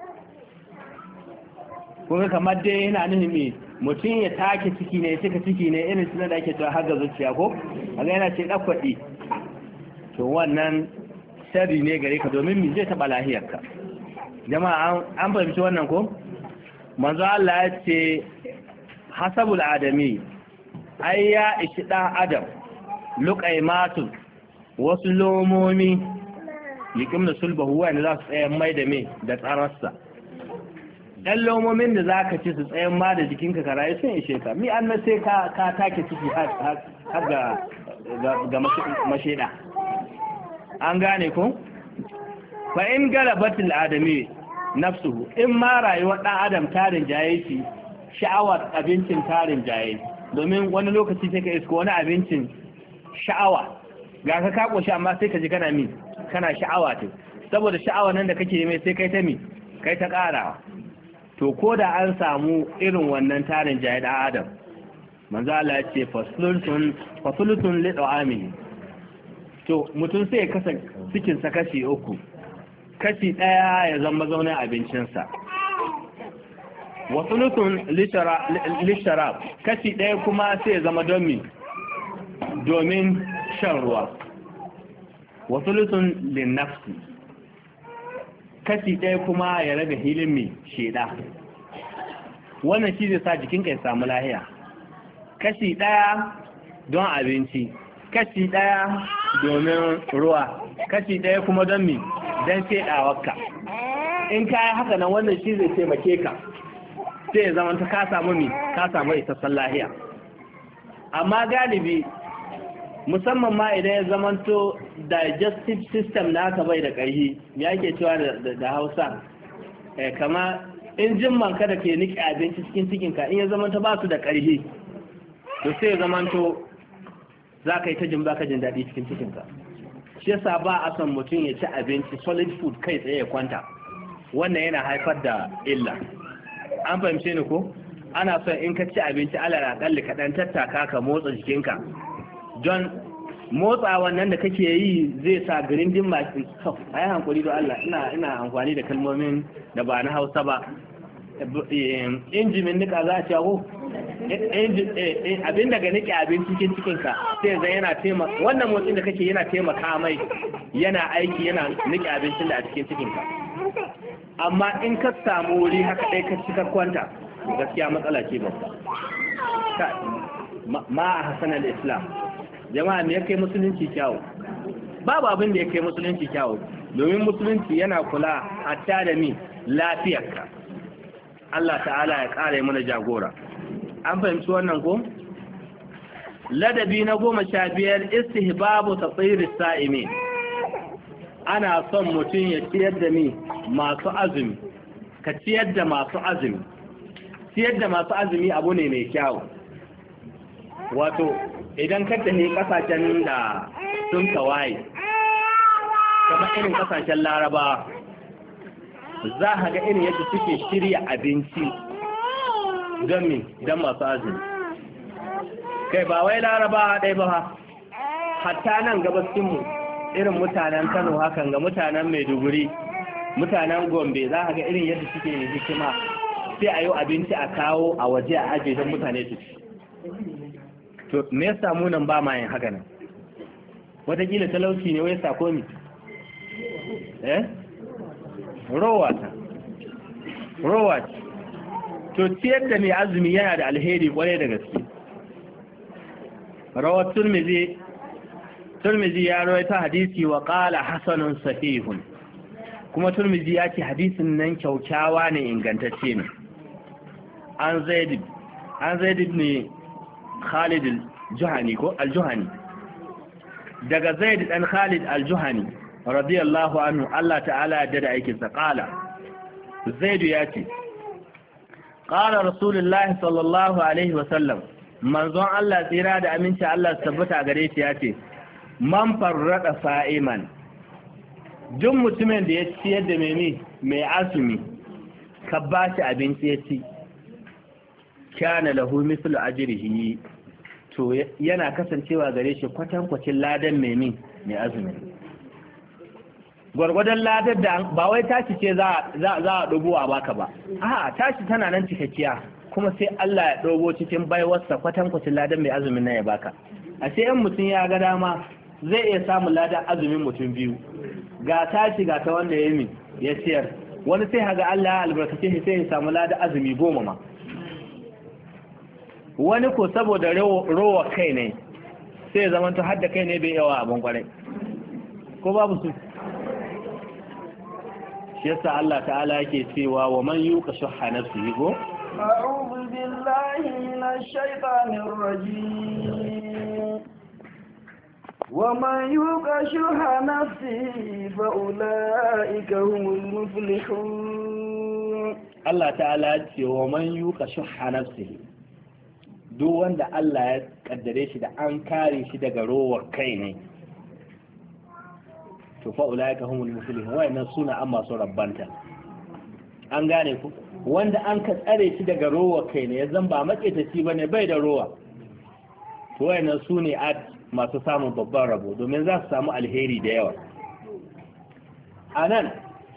Kuma kamar dai yana nufin me mutum ya take ciki ne, cika ciki ne irin sunan da ake cewa har ga zuciya ko a ga yana ce ɗakwaɗi, to wannan sharri ne gare ka domin mi zai taɓa lahiyarka. Jama'a an fahimci wannan ko? Manzo Allah ya ce hasabul adami, ai ya ishi ɗan adam luqaimatun, wasu lomomi yikim da sulbahu wanda za su tsayan mai da me da tsararsa. ɗan lomomin da za ka ci su tsayan ma da jikinka ka rayu sun ishe ka, mi an na sai ka take ciki har ga mashaida. An gane ku? fa in galabatul adami nafsuhu, in ma rayuwar ɗan adam tarin jaye shi sha'awar abincin tarin jaye, domin wani lokaci sai ka isko wani abincin sha'awa ga ka ka koshi amma sai ka ji kana mi kana sha'awa ce, saboda sha'awa nan da kake mai sai kai ta mi kai ta ƙarawa. To ko da an samu irin wannan tarin jaye da adam, manzo Allah ya ce fasulutun fasulutun li da'amihi, to mutum sai ya kasa cikin sa kashi uku, kashi daya ya zama zaunin abincinsa, wa sulutun li sharab, kashi daya kuma sai ya zama domin domin shan ruwa, wa sulutun lin nafsi, kashi ɗaya kuma ya raga hilin mai sheda. Wannan shi zai sa jikinka ya samu lahiya. Kashi ɗaya don abinci, kashi ɗaya domin ruwa, kashi ɗaya kuma don mi don shedawarka. In ka yi haka nan wannan shi zai taimake ka, sai ya zama ka samu mi ka samu isassan lahiya. Amma galibi musamman ma idan ya zamanto digestive system naka bai da ƙarfi, ya ke cewa da hausa eh, kama injin manka da ke niƙe abinci cikin cikinka in ya zamanto ba su da ƙarfi, to sai ya zamanto za ka yi ta jin baka jin daɗi cikin cikinka. Shi yasa ba a son mutum ya ci abinci solid food kai tsaye ya kwanta, wannan yana haifar da illa. An fahimce ni ko? Ana son in ka ci abinci alal aƙalli ka ɗan tattaka ka motsa jikinka, don motsa wannan da kake yi zai sa grindin masu kaf a yi hankali don Allah ina ina amfani da kalmomin da ba na Hausa ba. Injimin nika za a cewa abin daga nike abinci cikin cikinka sai zai yana taimaka, wannan motsin da kake yana taimaka mai, yana aiki yana nike abincin da a cikin cikinka. Amma in ka samu wuri haka ɗaya ka cika kwanta, gaskiya matsala ce babba. Ma a hasanar Islam, jama'a me ya kai musulunci kyawu? Babu abin da ya kai musulunci kyawu, domin musulunci yana kula hatta da mi lafiyarka. Allah ta'ala ya ƙara mana jagora. An fahimci wannan ko? Ladabi na goma sha biyar istihbabu tatsiri sa'imi. Ana son mutum ya ciyar da mi masu azumi, ka ciyar da masu azumi. Ciyar da masu azumi abu ne mai kyawu. Wato idan ka tafi kasashen da sun tawaye kamar irin kasashen Laraba, za ka ga irin yadda suke shirya abinci don me don masu azumi. Kai ba wai laraba ɗaya ba, hatta nan gabasinmu irin mutanen Kano hakan ga mutanen Maiduguri, mutanen Gombe, za ka ga irin yadda suke hikima, sai a yi abinci a kawo a waje a ajiye don mutane su ci. To me yasa mu nan ba ma yin haka nan? Wataƙila talauci ne wai sako mi? Eh? Rowa ta. Rowa ce. To ciyar da mai azumi yana da alheri kwarai da gaske. Rawar Turmizi, Turmizi ya rawaita hadisi wa qala hasanun sahihun. Kuma Turmizi ya ce hadisin nan kyaukyawa ne ingantacce ne. An Zaid an Zaid ibn Khalid al-Juhani ko al-Juhani. Daga Zaid dan Khalid al-Juhani radiyallahu anhu, Allah ta'ala ya dada aikin sa. Qala Zaid ya ce qala Rasulullahi sallallahu alaihi wa sallam, manzon Allah tsira da aminci Allah tabbata gare shi ya ce, man farrada sa'iman, duk mutumin da ya ciyar da mai mai azumi ka ba shi abinci ya ci, kana lahu mislu ajrihi, to yana kasancewa gare shi kwatankwacin ladan mai mai azumi. Gwargwadon ladar da ba wai tashi ce za a dubo a baka ba, a'a tashi tana nan cikakkiya, kuma sai Allah ya dogo cikin baiwarsa kwatankwacin ladan mai azumin nan ya baka. A sai in mutum ya ga dama zai iya samun ladan azumin mutum biyu, ga tashi ga ta wanda ya yi ya siyar, wani sai haga Allah ya albarkace shi sai ya samu ladan azumi goma ma. Wani ko saboda rowa kai ne sai ya zama to hadda kai ne bai yawa abin kwarai, ko babu su. Shi yasa Allah ta'ala yake cewa wa man yuqa shuhha nafsihi go a'udhu billahi minash shaitanir rajim wa man yuqa shuhha nafsihi fa ulaika humul muflihun. Allah ta'ala ya ce wa man yuqa shuhha nafsihi, duk wanda Allah ya kaddare shi da an kare shi daga rowar kai ne, to fa ulaika humul muflihun, wayannan suna an masu rabbanta. An gane ku, wanda an ka tsare shi daga rowa kai ne, yanzu ba maƙetaci bane, bai da rowa, to wayannan su ne masu samun babban rabo, domin za su samu alheri da yawa. Anan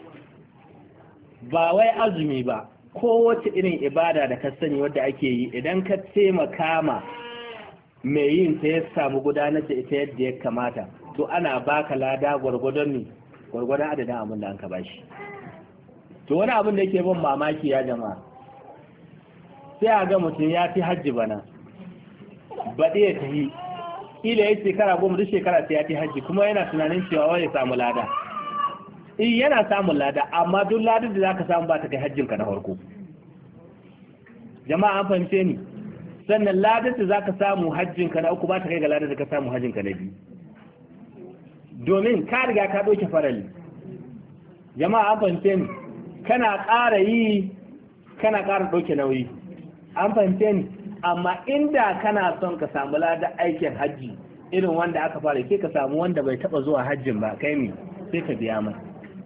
ba wai azumi ba, kowace irin ibada da ka sani wadda ake yi, idan ka taimaka ma mai yin ta ya samu gudanar da ita yadda ya kamata, to ana baka lada gwargwadon ne, gwargwadon adadin abin da an ka bashi. To wani abin da yake ban mamaki ya jama'a, sai a ga mutum ya fi hajji bana, baɗi ya tahi, ila ya shekara goma duk shekara sai ya fi hajji, kuma yana tunanin cewa wani samu lada. In yana samun lada, amma duk ladar da za ka samu ba ta kai hajjinka na farko. Jama'a an fahimce ni, sannan ladar da za ka samu hajjinka na uku ba ta kai ga ladar da ka samu hajjinka na biyu. Domin ka riga ka ɗauke farali. Jama'a an fahimce ni, kana ƙara yi kana ƙara ɗauke nauyi. An fahimce ni, amma inda kana son ka samu ladar aikin hajji irin wanda aka fara, ke ka samu wanda bai taɓa zuwa hajjin ba, kai mi sai ka biya mai.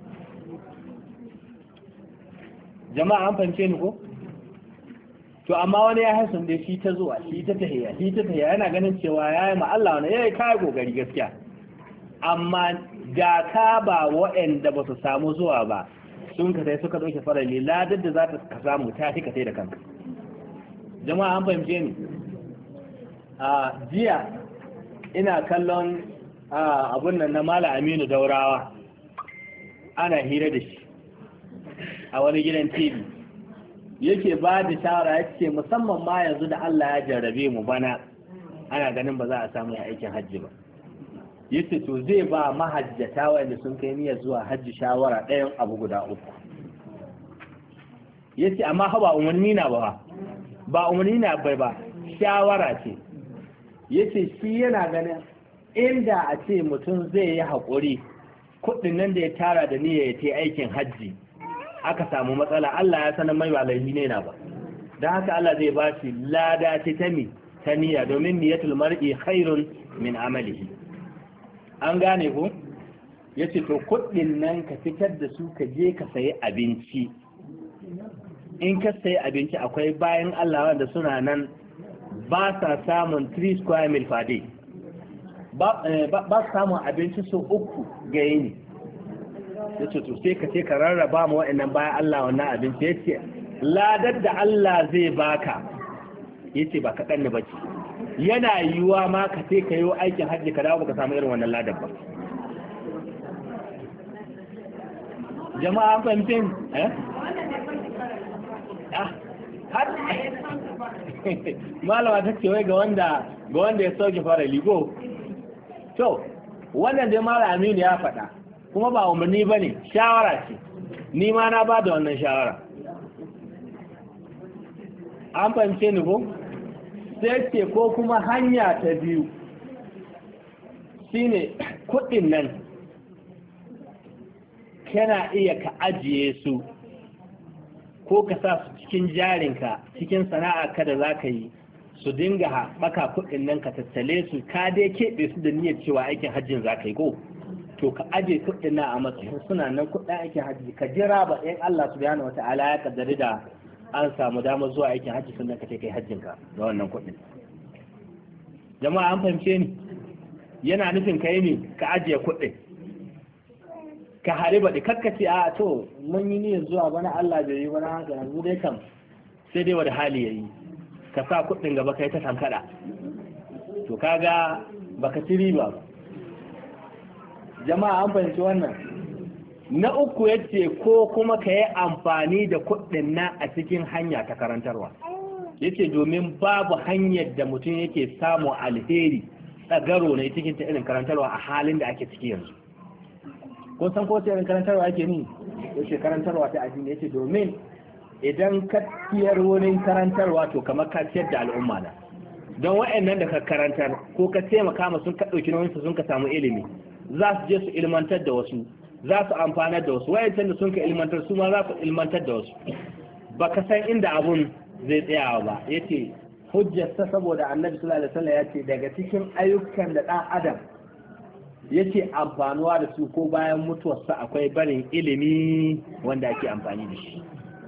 Jama'a an fahimce ni ko? To amma wani ya hasan dai shi ta zuwa, shi ta tahiya, shi ta tahiya, yana ganin cewa yayi ma Allah wani yayi kai gogari gaskiya. Amma ga ka ba waɗanda ba su samu zuwa ba, sun ka sai suka ɗauke farali, ladar da za ta ka samu ta fi ka sai da kanka. Jama'a an fahimce ni? A jiya ina kallon abun nan na Malam Aminu Daurawa, ana hira da shi a wani gidan T V, yake ba da shawara, ya ce musamman ma yanzu da Allah ya jarrabe mu bana, ana ganin ba za a samu aikin hajji ba. Yace to zai ba mahajjata wanda sun kai niyyar zuwa hajji shawara ɗayan abu guda uku. Yace amma ha ba umarni na ba, ba umarni na bai ba, shawara ce. Yace shi yana ganin inda a ce mutum zai yi haƙuri, kuɗin nan da ya tara da niyyar ya ta aikin hajji aka samu matsala, Allah ya sanar mai ba laifi ne na ba. Don haka Allah zai ba shi lada ta tami ta niyya, domin niyyatul mar'i khairun min amalihi. An gane ku? yace to kuɗin nan ka fitar da su ka je ka sayi abinci. In ka sayi abinci akwai bayan Allah wanda suna nan ba sa samun three square mil per day, ba ba samun abinci su uku ga yini. Yace to sai ka ce ka rarraba mu wa'annan bayan Allah wannan abinci. Yace ladar da Allah zai baka yace ba kaɗan ne bace, yana yiwuwa ma ka ce ka yi aikin hajji ka dawo baka samu irin wannan ladar ba. Jama'a an fahimce ni eh ah har malama ta ce wai ga wanda ga wanda ya sauke fara ligo. To wannan dai Malam Aminu ya faɗa kuma ba umarni bane, shawara ce, ni ma na ba da wannan shawara. An fahimce ni ko? Sai ce ko kuma hanya ta biyu shine kuɗin nan kana iya ka ajiye su ko ka sa su cikin jarinka, cikin sana'a ka da za ka yi, su dinga haɓaka kuɗin nan ka tattale su, ka dai keɓe su da niyyar cewa aikin hajjin za ka yi ko to ka aje kuɗin nan a matsayin suna nan kuɗin aikin hajji, ka jira ba in Allah subhanahu wata'ala ya kaddari da an samu damar zuwa aikin hajji sannan ka ce kai hajjinka da wannan kuɗin. Jama'a an fahimce ni, yana nufin ka yi ne ka ajiye kuɗin ka hari baɗi kakkace a to mun yi niyyar zuwa bana Allah bai yi bana haka yanzu dai kam sai dai wani hali ya yi, ka sa kuɗin gaba kai ta kankada to kaga baka ci riba ba. Jama'a an fahimci wannan. Na uku yace ko kuma ka yi amfani da kuɗin na a cikin hanya ta karantarwa. Yace domin babu hanyar da mutum yake samu alheri tsagaro ne cikin ta irin karantarwa a halin da ake ciki yanzu. Kun san ko irin karantarwa ake ni? Yace karantarwa ta addini. Yace domin idan ka ciyar wurin karantarwa to kamar ka ciyar da al'umma na. Don wa'annan da ka karantar ko ka taimaka ma sun ka ɗauki nauyin su sun ka samu ilimi, za su je su ilmantar da wasu, za su amfanar da wasu, wayancan da sun ka ilmantar su ma za su ilmantar da wasu. Ba ka san inda abun zai tsayawa ba. Yace hujjarsa saboda Annabi sallallahu alaihi wasallam yace daga cikin ayyukan da ɗan adam yace amfanuwa da su ko bayan mutuwarsa akwai barin ilimi wanda ake amfani da shi.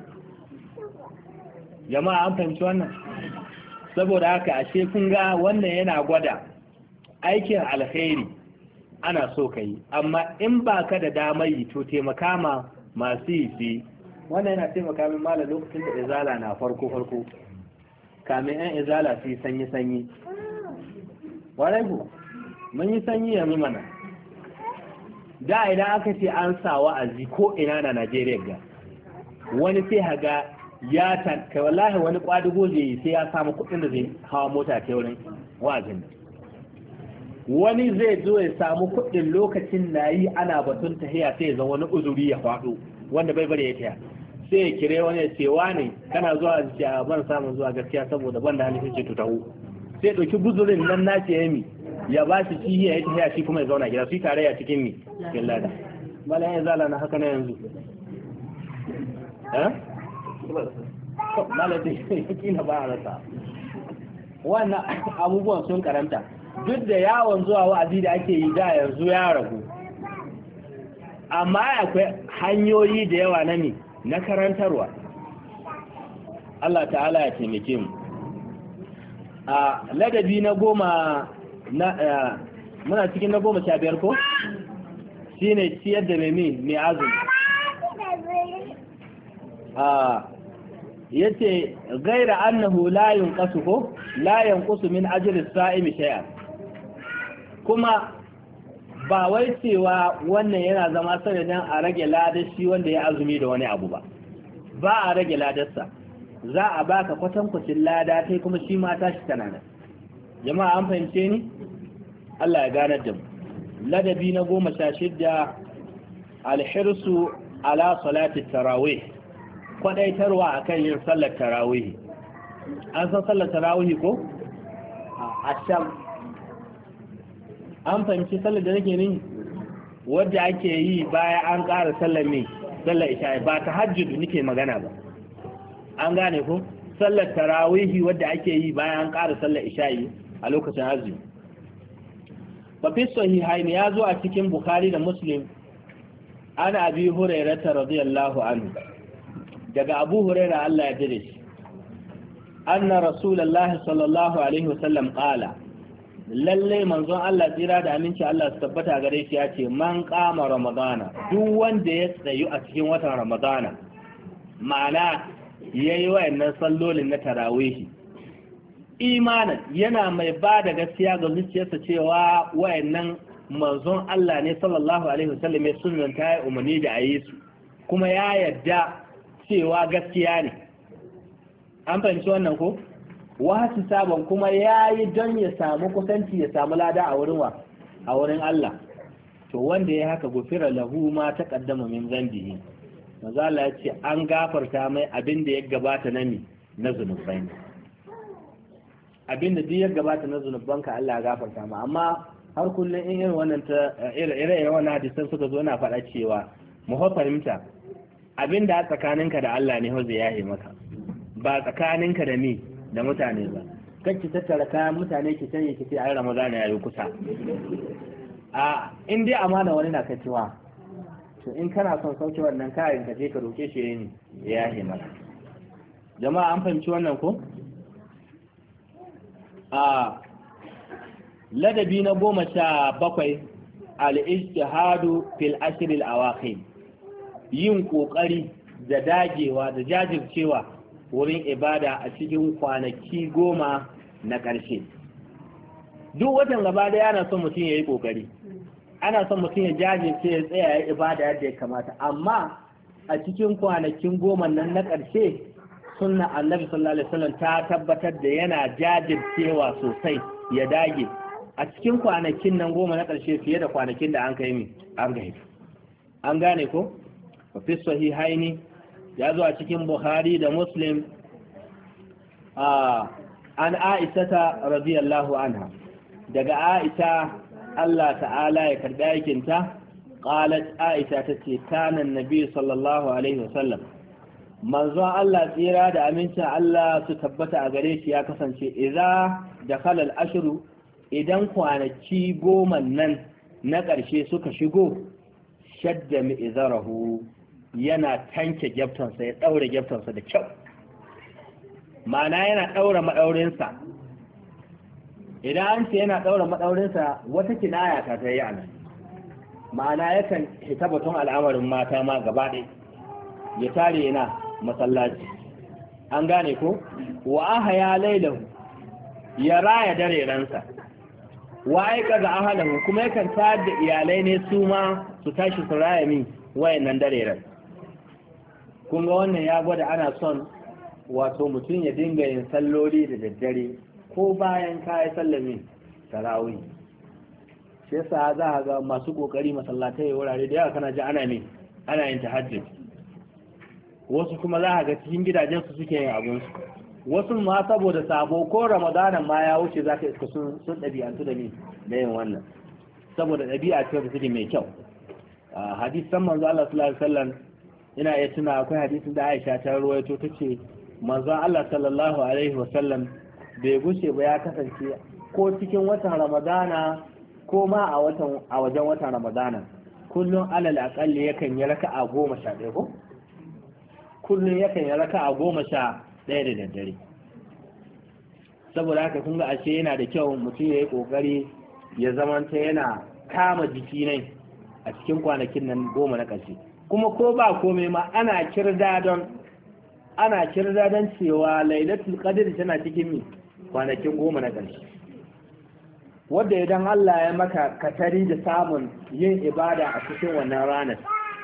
Jama'a an fahimci wannan. Saboda haka ashe kun ga wannan yana gwada aikin alkhairi ana so ka yi, amma in ba ka da damar yi to taimaka ma masu yi su. Wannan yana taimaka min mala lokacin da izala na farko farko kamin yan izala su yi sanyi sanyi. Warai ku mun yi sanyi yanzu mana. Da idan aka ce an sa wa'azi ko ina na Najeriya ga wani sai haga ya ta kai wallahi wani kwadugo zai sai ya samu kuɗin da zai hawa mota ta wurin wa'azin. Wani zai zo ya samu kuɗin lokacin na yi ana batun tahiya sai ya zama wani uzuri ya faɗo wanda bai bari ya taya, sai ya kire wani ya ce wane kana zuwa a ban samun zuwa gaskiya saboda ban da hannun ce to taho, sai ya ɗauki guzurin nan na ce yami ya ba shi shi ya yi tahiya shi kuma ya zauna gida su yi tarayya cikin mi cikin lada. Mala ya zala na haka na yanzu eh mala ce kila ba a rasa wannan abubuwan sun karanta. Duk da yawon zuwa wa'azi da ake yi da yanzu ya ragu, amma akwai hanyoyi da yawa na ne na karantarwa. Allah ta'ala ya taimake mu. A ladabi na goma na muna cikin na goma sha biyar ko shine ciyar da mai mai azumi. A yace gaira annahu la yunqasu ko la yanqusu min ajri as-sa'imi shay'an, kuma ba wai cewa wannan yana zama sanadin a rage ladar shi wanda ya azumi da wani abu ba, ba a rage ladarsa, za a baka kwatankwacin lada kai kuma shi ma tashi tana nan. Jama'a an fahimce ni? Allah ya ganar da mu. Ladabi na goma sha shidda alhirsu ala salati tarawih, kwadaitarwa akan yin sallar tarawih. An san sallar tarawih ko? A sham an fahimci sallar da nake ni wadda ake yi bayan an ƙara sallar ne sallar isha'i, ba ta hajjudu nake magana ba. An gane ko? Sallar tarawihi wadda ake yi bayan an ƙara sallar isha'i a lokacin azumi. Ba fi sahihain ya zo a cikin Bukhari da Muslim ana abi hurairah radiyallahu anhu daga abu hurairah Allah ya jire shi anna rasulullahi sallallahu alaihi wasallam qala lalle manzon Allah tsira da aminci Allah su tabbata gare shi ya ce man qama ramadana duk wanda ya tsayu a cikin watan ramadana ma'ana yayi wayannan sallolin na tarawih imanin yana mai ba da gaskiya ga zuciyarsa cewa wayannan manzon Allah ne sallallahu alaihi wasallam ya sunnanta ya umarni da ayi su kuma ya yarda cewa gaskiya ne an fahimci wannan ko wasu sabon kuma ya yi don ya samu kusanci ya samu lada a wurin wa a wurin Allah to wanda ya haka gufira lahu ma ta kaddama min zambihi maza Allah ya ce an gafarta mai abin da ya gabata na mi na zunubai abin da duk ya gabata na zunubanka Allah ya gafarta ma amma har kullum in irin wannan ta ire-iren wannan hadisan suka zo na faɗa cewa mu fahimta abin da tsakaninka da Allah ne ho zai yahe maka ba tsakaninka da ni da mutane ba kan ki tattara kayan mutane ki sanya ki ce ai Ramadan ya yi kusa a in dai amana wani na kacewa to in kana son sauke wannan kayan ka je ka roke shi ne ya yahe maka jama'a an fahimci wannan ko a ladabi na goma sha bakwai al-ijtihadu fil ashr al-awakhir yin kokari da dagewa da jajircewa wurin ibada a cikin kwanaki goma na ƙarshe duk watan gaba da yana son mutum ya yi kokari ana son mutum ya jajirce ya tsaya ya ibada yadda ya kamata amma a cikin kwanakin goma nan na ƙarshe sunna annabi sallallahu alaihi wasallam ta tabbatar da yana jajircewa sosai ya dage a cikin kwanakin nan goma na ƙarshe fiye da kwanakin da an kai mi an ga an gane ko wa fi sahihaini ya zo a cikin Bukhari da Muslim a an Aisha radiyallahu anha daga Aisha Allah ta'ala ya karbi aikinta qalat Aisha tace kana annabi sallallahu alaihi wasallam manzo Allah tsira da amincin Allah su tabbata a gare shi ya kasance idza dakhala al-ashru idan kwanaki goma nan na ƙarshe suka shigo shadda mi izarahu yana tanke gyaftonsa ya ɗaure gyaftonsa da kyau ma'ana yana ɗaura maɗaurinsa idan an ce yana ɗaura maɗaurinsa wata kinaya ta ta yi anan ma'ana yakan hita batun al'amarin mata ma gaba ɗaya ya tare yana masallaci an gane ko wa aha ya lailahu ya raya dare ransa wa aika ga ahalahu kuma yakan tayar da iyalai ne su ma su tashi su raya min wayannan dare ran kun ga wannan ya gwada ana son wato mutum ya dinga yin salloli da daddare ko bayan kayi sallami tarawih shi yasa za a ga masu kokari masallatai wurare da yawa kana ji ana ne ana yin tahajjud wasu kuma za a ga cikin gidajen su suke yin abun su wasu ma saboda sabo ko ramadanan ma ya wuce zaka iska sun sun dabi'antu da ni da yin wannan saboda dabi'a ce da suke mai kyau hadisan manzo Allah sallallahu alaihi wasallam ina iya tuna akwai hadisin da Aisha ta ruwaito tace manzon Allah sallallahu alaihi wasallam bai gushe ba ya kasance ko cikin watan Ramadana ko ma a watan a wajen watan Ramadana kullun alal aqalli yakan yi raka'a goma sha ɗaya ko kullun yakan yi raka'a goma sha ɗaya da daddare saboda haka kun ga ashe yana da kyau mutum ya yi kokari ya zamanta yana kama jiki ne a cikin kwanakin nan goma na ƙarshe kuma ko ba komai ma ana kirda don ana kirda don cewa lailatul qadr tana cikin mi kwanakin goma na ƙarshe wanda idan Allah ya maka katari da samun yin ibada a cikin wannan ranar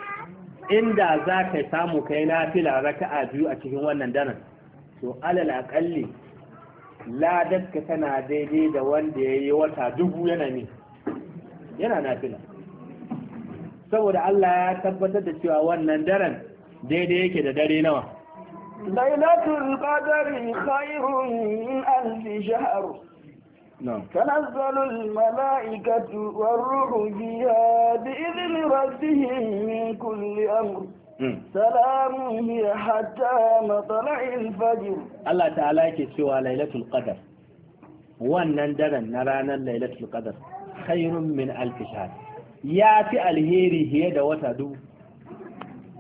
inda za ka samu kai nafila raka'a biyu a cikin wannan daren to alal aqalli ladarka tana daidai da wanda ya yi wata dubu yana ne yana nafila saboda Allah ya tabbatar da cewa wannan daren daidai yake da dare nawa lailatul qadri khairun min alf shahr na'am tanazzalu al malaikatu war ruhu fiha bi idhni rabbihim min kulli amr salamun hiya hatta matla'il fajr Allah ta'ala yake cewa lailatul qadr wannan daren na ranar lailatul qadr khairun min alf shahr ya fi alheri fiye da wata dubu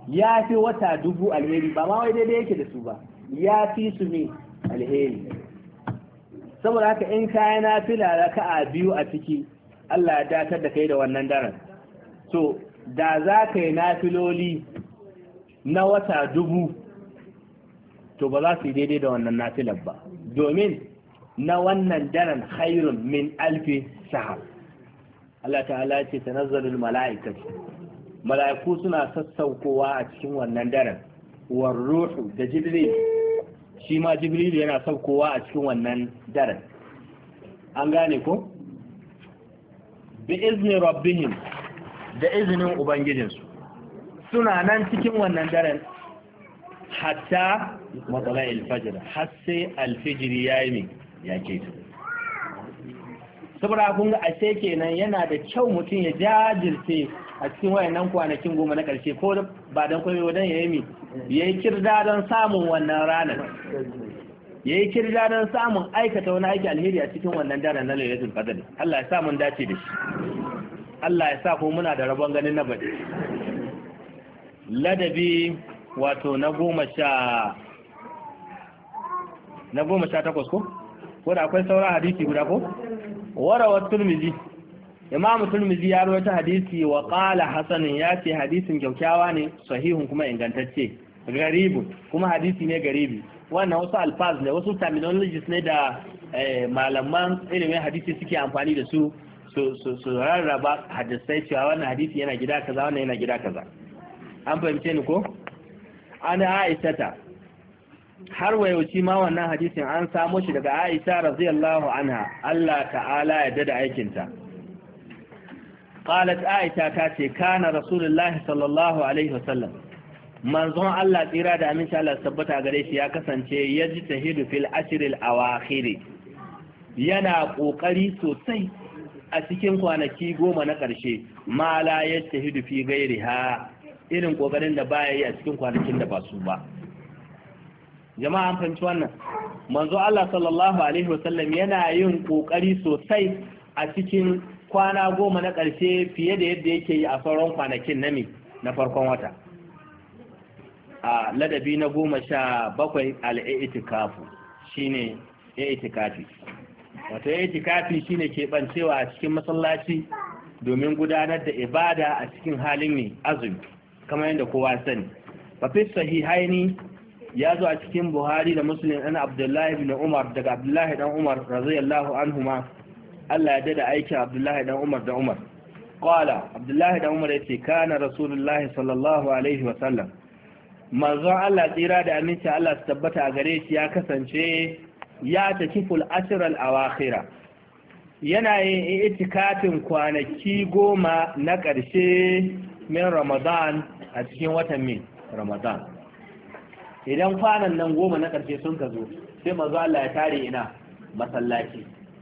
ya fi wata dubu alheri ba ma wai daidai yake da su ba ya fi su ne alheri saboda haka in kayan nafila raka'a biyu a ciki Allah ya datar da kai da wannan daren to da za ka yi nafiloli na wata dubu to ba za su yi daidai da wannan nafilar ba domin na wannan daren khairun min alfi shahar Allah ta'ala ce tanazzalul mala'ikatu mala'iku suna sassaukowa a cikin wannan daren war ruhu da jibril shi ma jibril yana saukowa a cikin wannan daren an gane ko bi izni rabbihim da izinin ubangijinsu suna nan cikin wannan daren hatta matsala'il fajr har sai alfijiri yayi ne ya ke saboda kun ga ashe kenan yana da kyau mutum ya jajirce a cikin wayannan kwanakin goma na ƙarshe ko ba don koyo don ya yi mi ya yi kirda don samun wannan ranar ya yi kirda don samun aikata wani aiki alheri a cikin wannan daren na lailatul qadr Allah ya sa mun dace da shi Allah ya sa ko muna da rabon ganin na baɗi ladabi wato na goma sha na goma sha takwas ko ko da akwai sauran hadisi guda ko warawar turmizi imamu turmizi ya rawaita hadisi wa qala hasan ya ce hadisin kyaukyawa ne sahihun kuma ingantacce garibu kuma hadisi ne garibi wannan wasu alfaz ne wasu terminologies ne da malaman ilimin hadisi suke amfani da su su rarraba hadisai cewa wannan hadisi yana gida kaza wannan yana gida kaza an fahimce ni ko ana aisha ta har wayoci ma wannan hadisin an samo shi daga Aisha radiyallahu anha Allah ta'ala ya dada aikinta qalat Aisha ta ce kana rasulullahi sallallahu alaihi wasallam manzon Allah tsira da aminci Allah tabbata gare shi ya kasance yaji tahidu fil ashril awakhir yana kokari sosai a cikin kwanaki goma na ƙarshe ma la yajtahidu fi ghairiha irin kokarin da baya yi a cikin kwanakin da ba su ba jama'a an fahimci wannan manzo Allah sallallahu alaihi wasallam yana yin kokari sosai a cikin kwana goma na ƙarshe fiye da yadda yake yi a sauran kwanakin na na farkon wata a ladabi na goma sha bakwai al-i'tikafu shine i'tikafi wato i'tikafi shine keɓancewa a cikin masallaci domin gudanar da ibada a cikin halin ne azumi kamar yadda kowa sani fa fi sahihaini ya zo a cikin Buhari da Muslim ɗan Abdullahi bin Umar daga Abdullahi ɗan Umar radiyallahu anhuma Allah ya dada aikin Abdullahi ɗan Umar da Umar qala Abdullahi ɗan Umar yace kana Rasulullahi sallallahu alaihi wa sallam manzo Allah tsira da aminci Allah su tabbata a gare shi ya kasance ya takiful ashr al awakhira yana yin itikafin kwanaki goma na ƙarshe min Ramadan a cikin watan min Ramadan idan kwanan nan goma na ƙarshe sun ka zo sai manzo Allah ya tare ina masallaci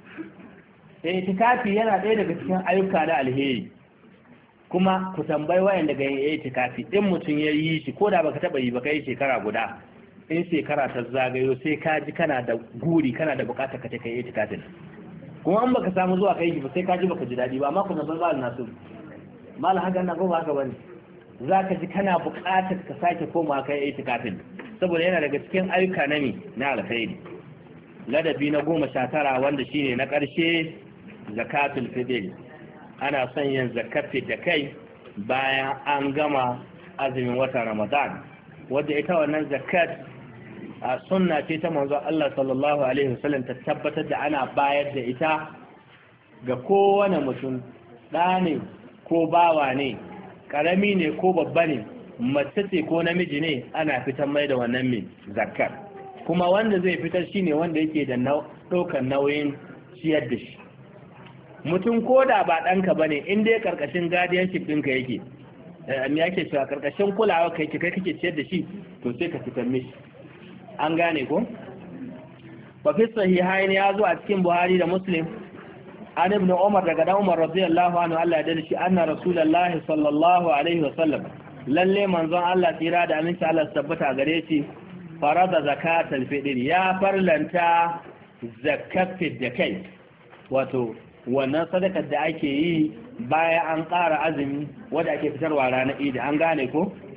sai itikafi yana ɗaya daga cikin ayyuka na alheri kuma ku tambayi wayan daga yin itikafi in mutum ya yi shi ko da baka taba yi baka yi shekara guda in shekara ta zagayo sai ka ji kana da guri kana da bukatar ka kai itikafin kuma an baka samu zuwa kai ba sai ka ji baka ji daɗi ba amma kuma ban zalin nasu mal hakan na goma haka bane zaka ji kana bukatar ka sake koma kai itikafin saboda yana daga cikin ayyuka na mi na alkhairi ladabi na goma sha tara wanda shine na ƙarshe zakatul fitr ana son yin zakafi da kai bayan an gama azumin watan Ramadan wanda ita wannan zakat a sunna ce ta manzo Allah sallallahu alaihi wasallam ta tabbatar da ana bayar da ita ga kowane mutum ɗa ne ko bawa ne ƙarami ne ko babba ne mace ce ko namiji ne ana fitar mai da wannan mai zakar kuma wanda zai fitar shine wanda yake da ɗaukar nauyin ciyar da shi mutum ko da ba ɗanka ba ne in dai ƙarƙashin guardianship ɗinka yake me yake cewa ƙarƙashin kulawa kai kai kake ciyar da shi to sai ka fitar mishi an gane ko ba fi sahihain ya zo a cikin Buhari da Muslim an ibn Umar daga dan Umar radiyallahu anhu Allah ya dade shi anna rasulullahi sallallahu alaihi wasallam lalle manzon Allah tsira da aminci Allah tabbata gare shi farada zakatul fitr ya farlanta zakat da kai wato wannan sadakar da ake yi bayan an ƙara azumi wanda ake fitarwa ranar Idi an gane ko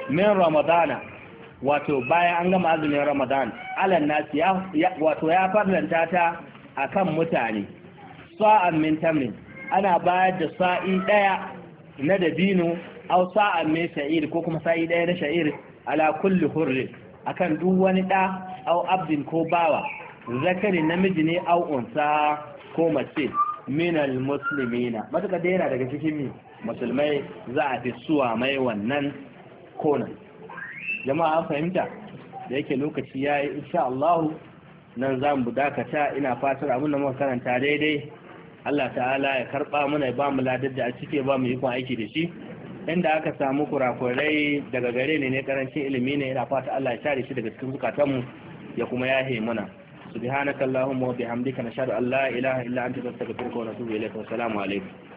min ramadana wato bayan an gama azumin ramadan alan nasi ya wato ya farlanta ta akan mutane sa'an min tamrin ana bayar da sa'i daya na dabino aw sa'an min sha'ir ko kuma sa'i daya na sha'ir ala kulli hurr akan duk wani da aw abdin ko bawa zakari namiji ne aw unsa ko mace min al muslimina mataka da yana daga cikin musulmai za a fi suwa mai wannan konan jama'a an fahimta da yake lokaci ya yi insha Allah nan za mu dakata ina fatar abin da muka karanta daidai Allah ta'ala ya karba muna ba mu ladar da a cike ba mu yi kun aiki da shi inda aka samu kurakurai daga gare ne ne karancin ilimi ne ina fata Allah ya share shi daga cikin zukatanmu ya kuma yahe muna subhanakallahumma wa bihamdika nashhadu an la ilaha illa anta nastaghfiruka wa natubu ilayk wa assalamu alaikum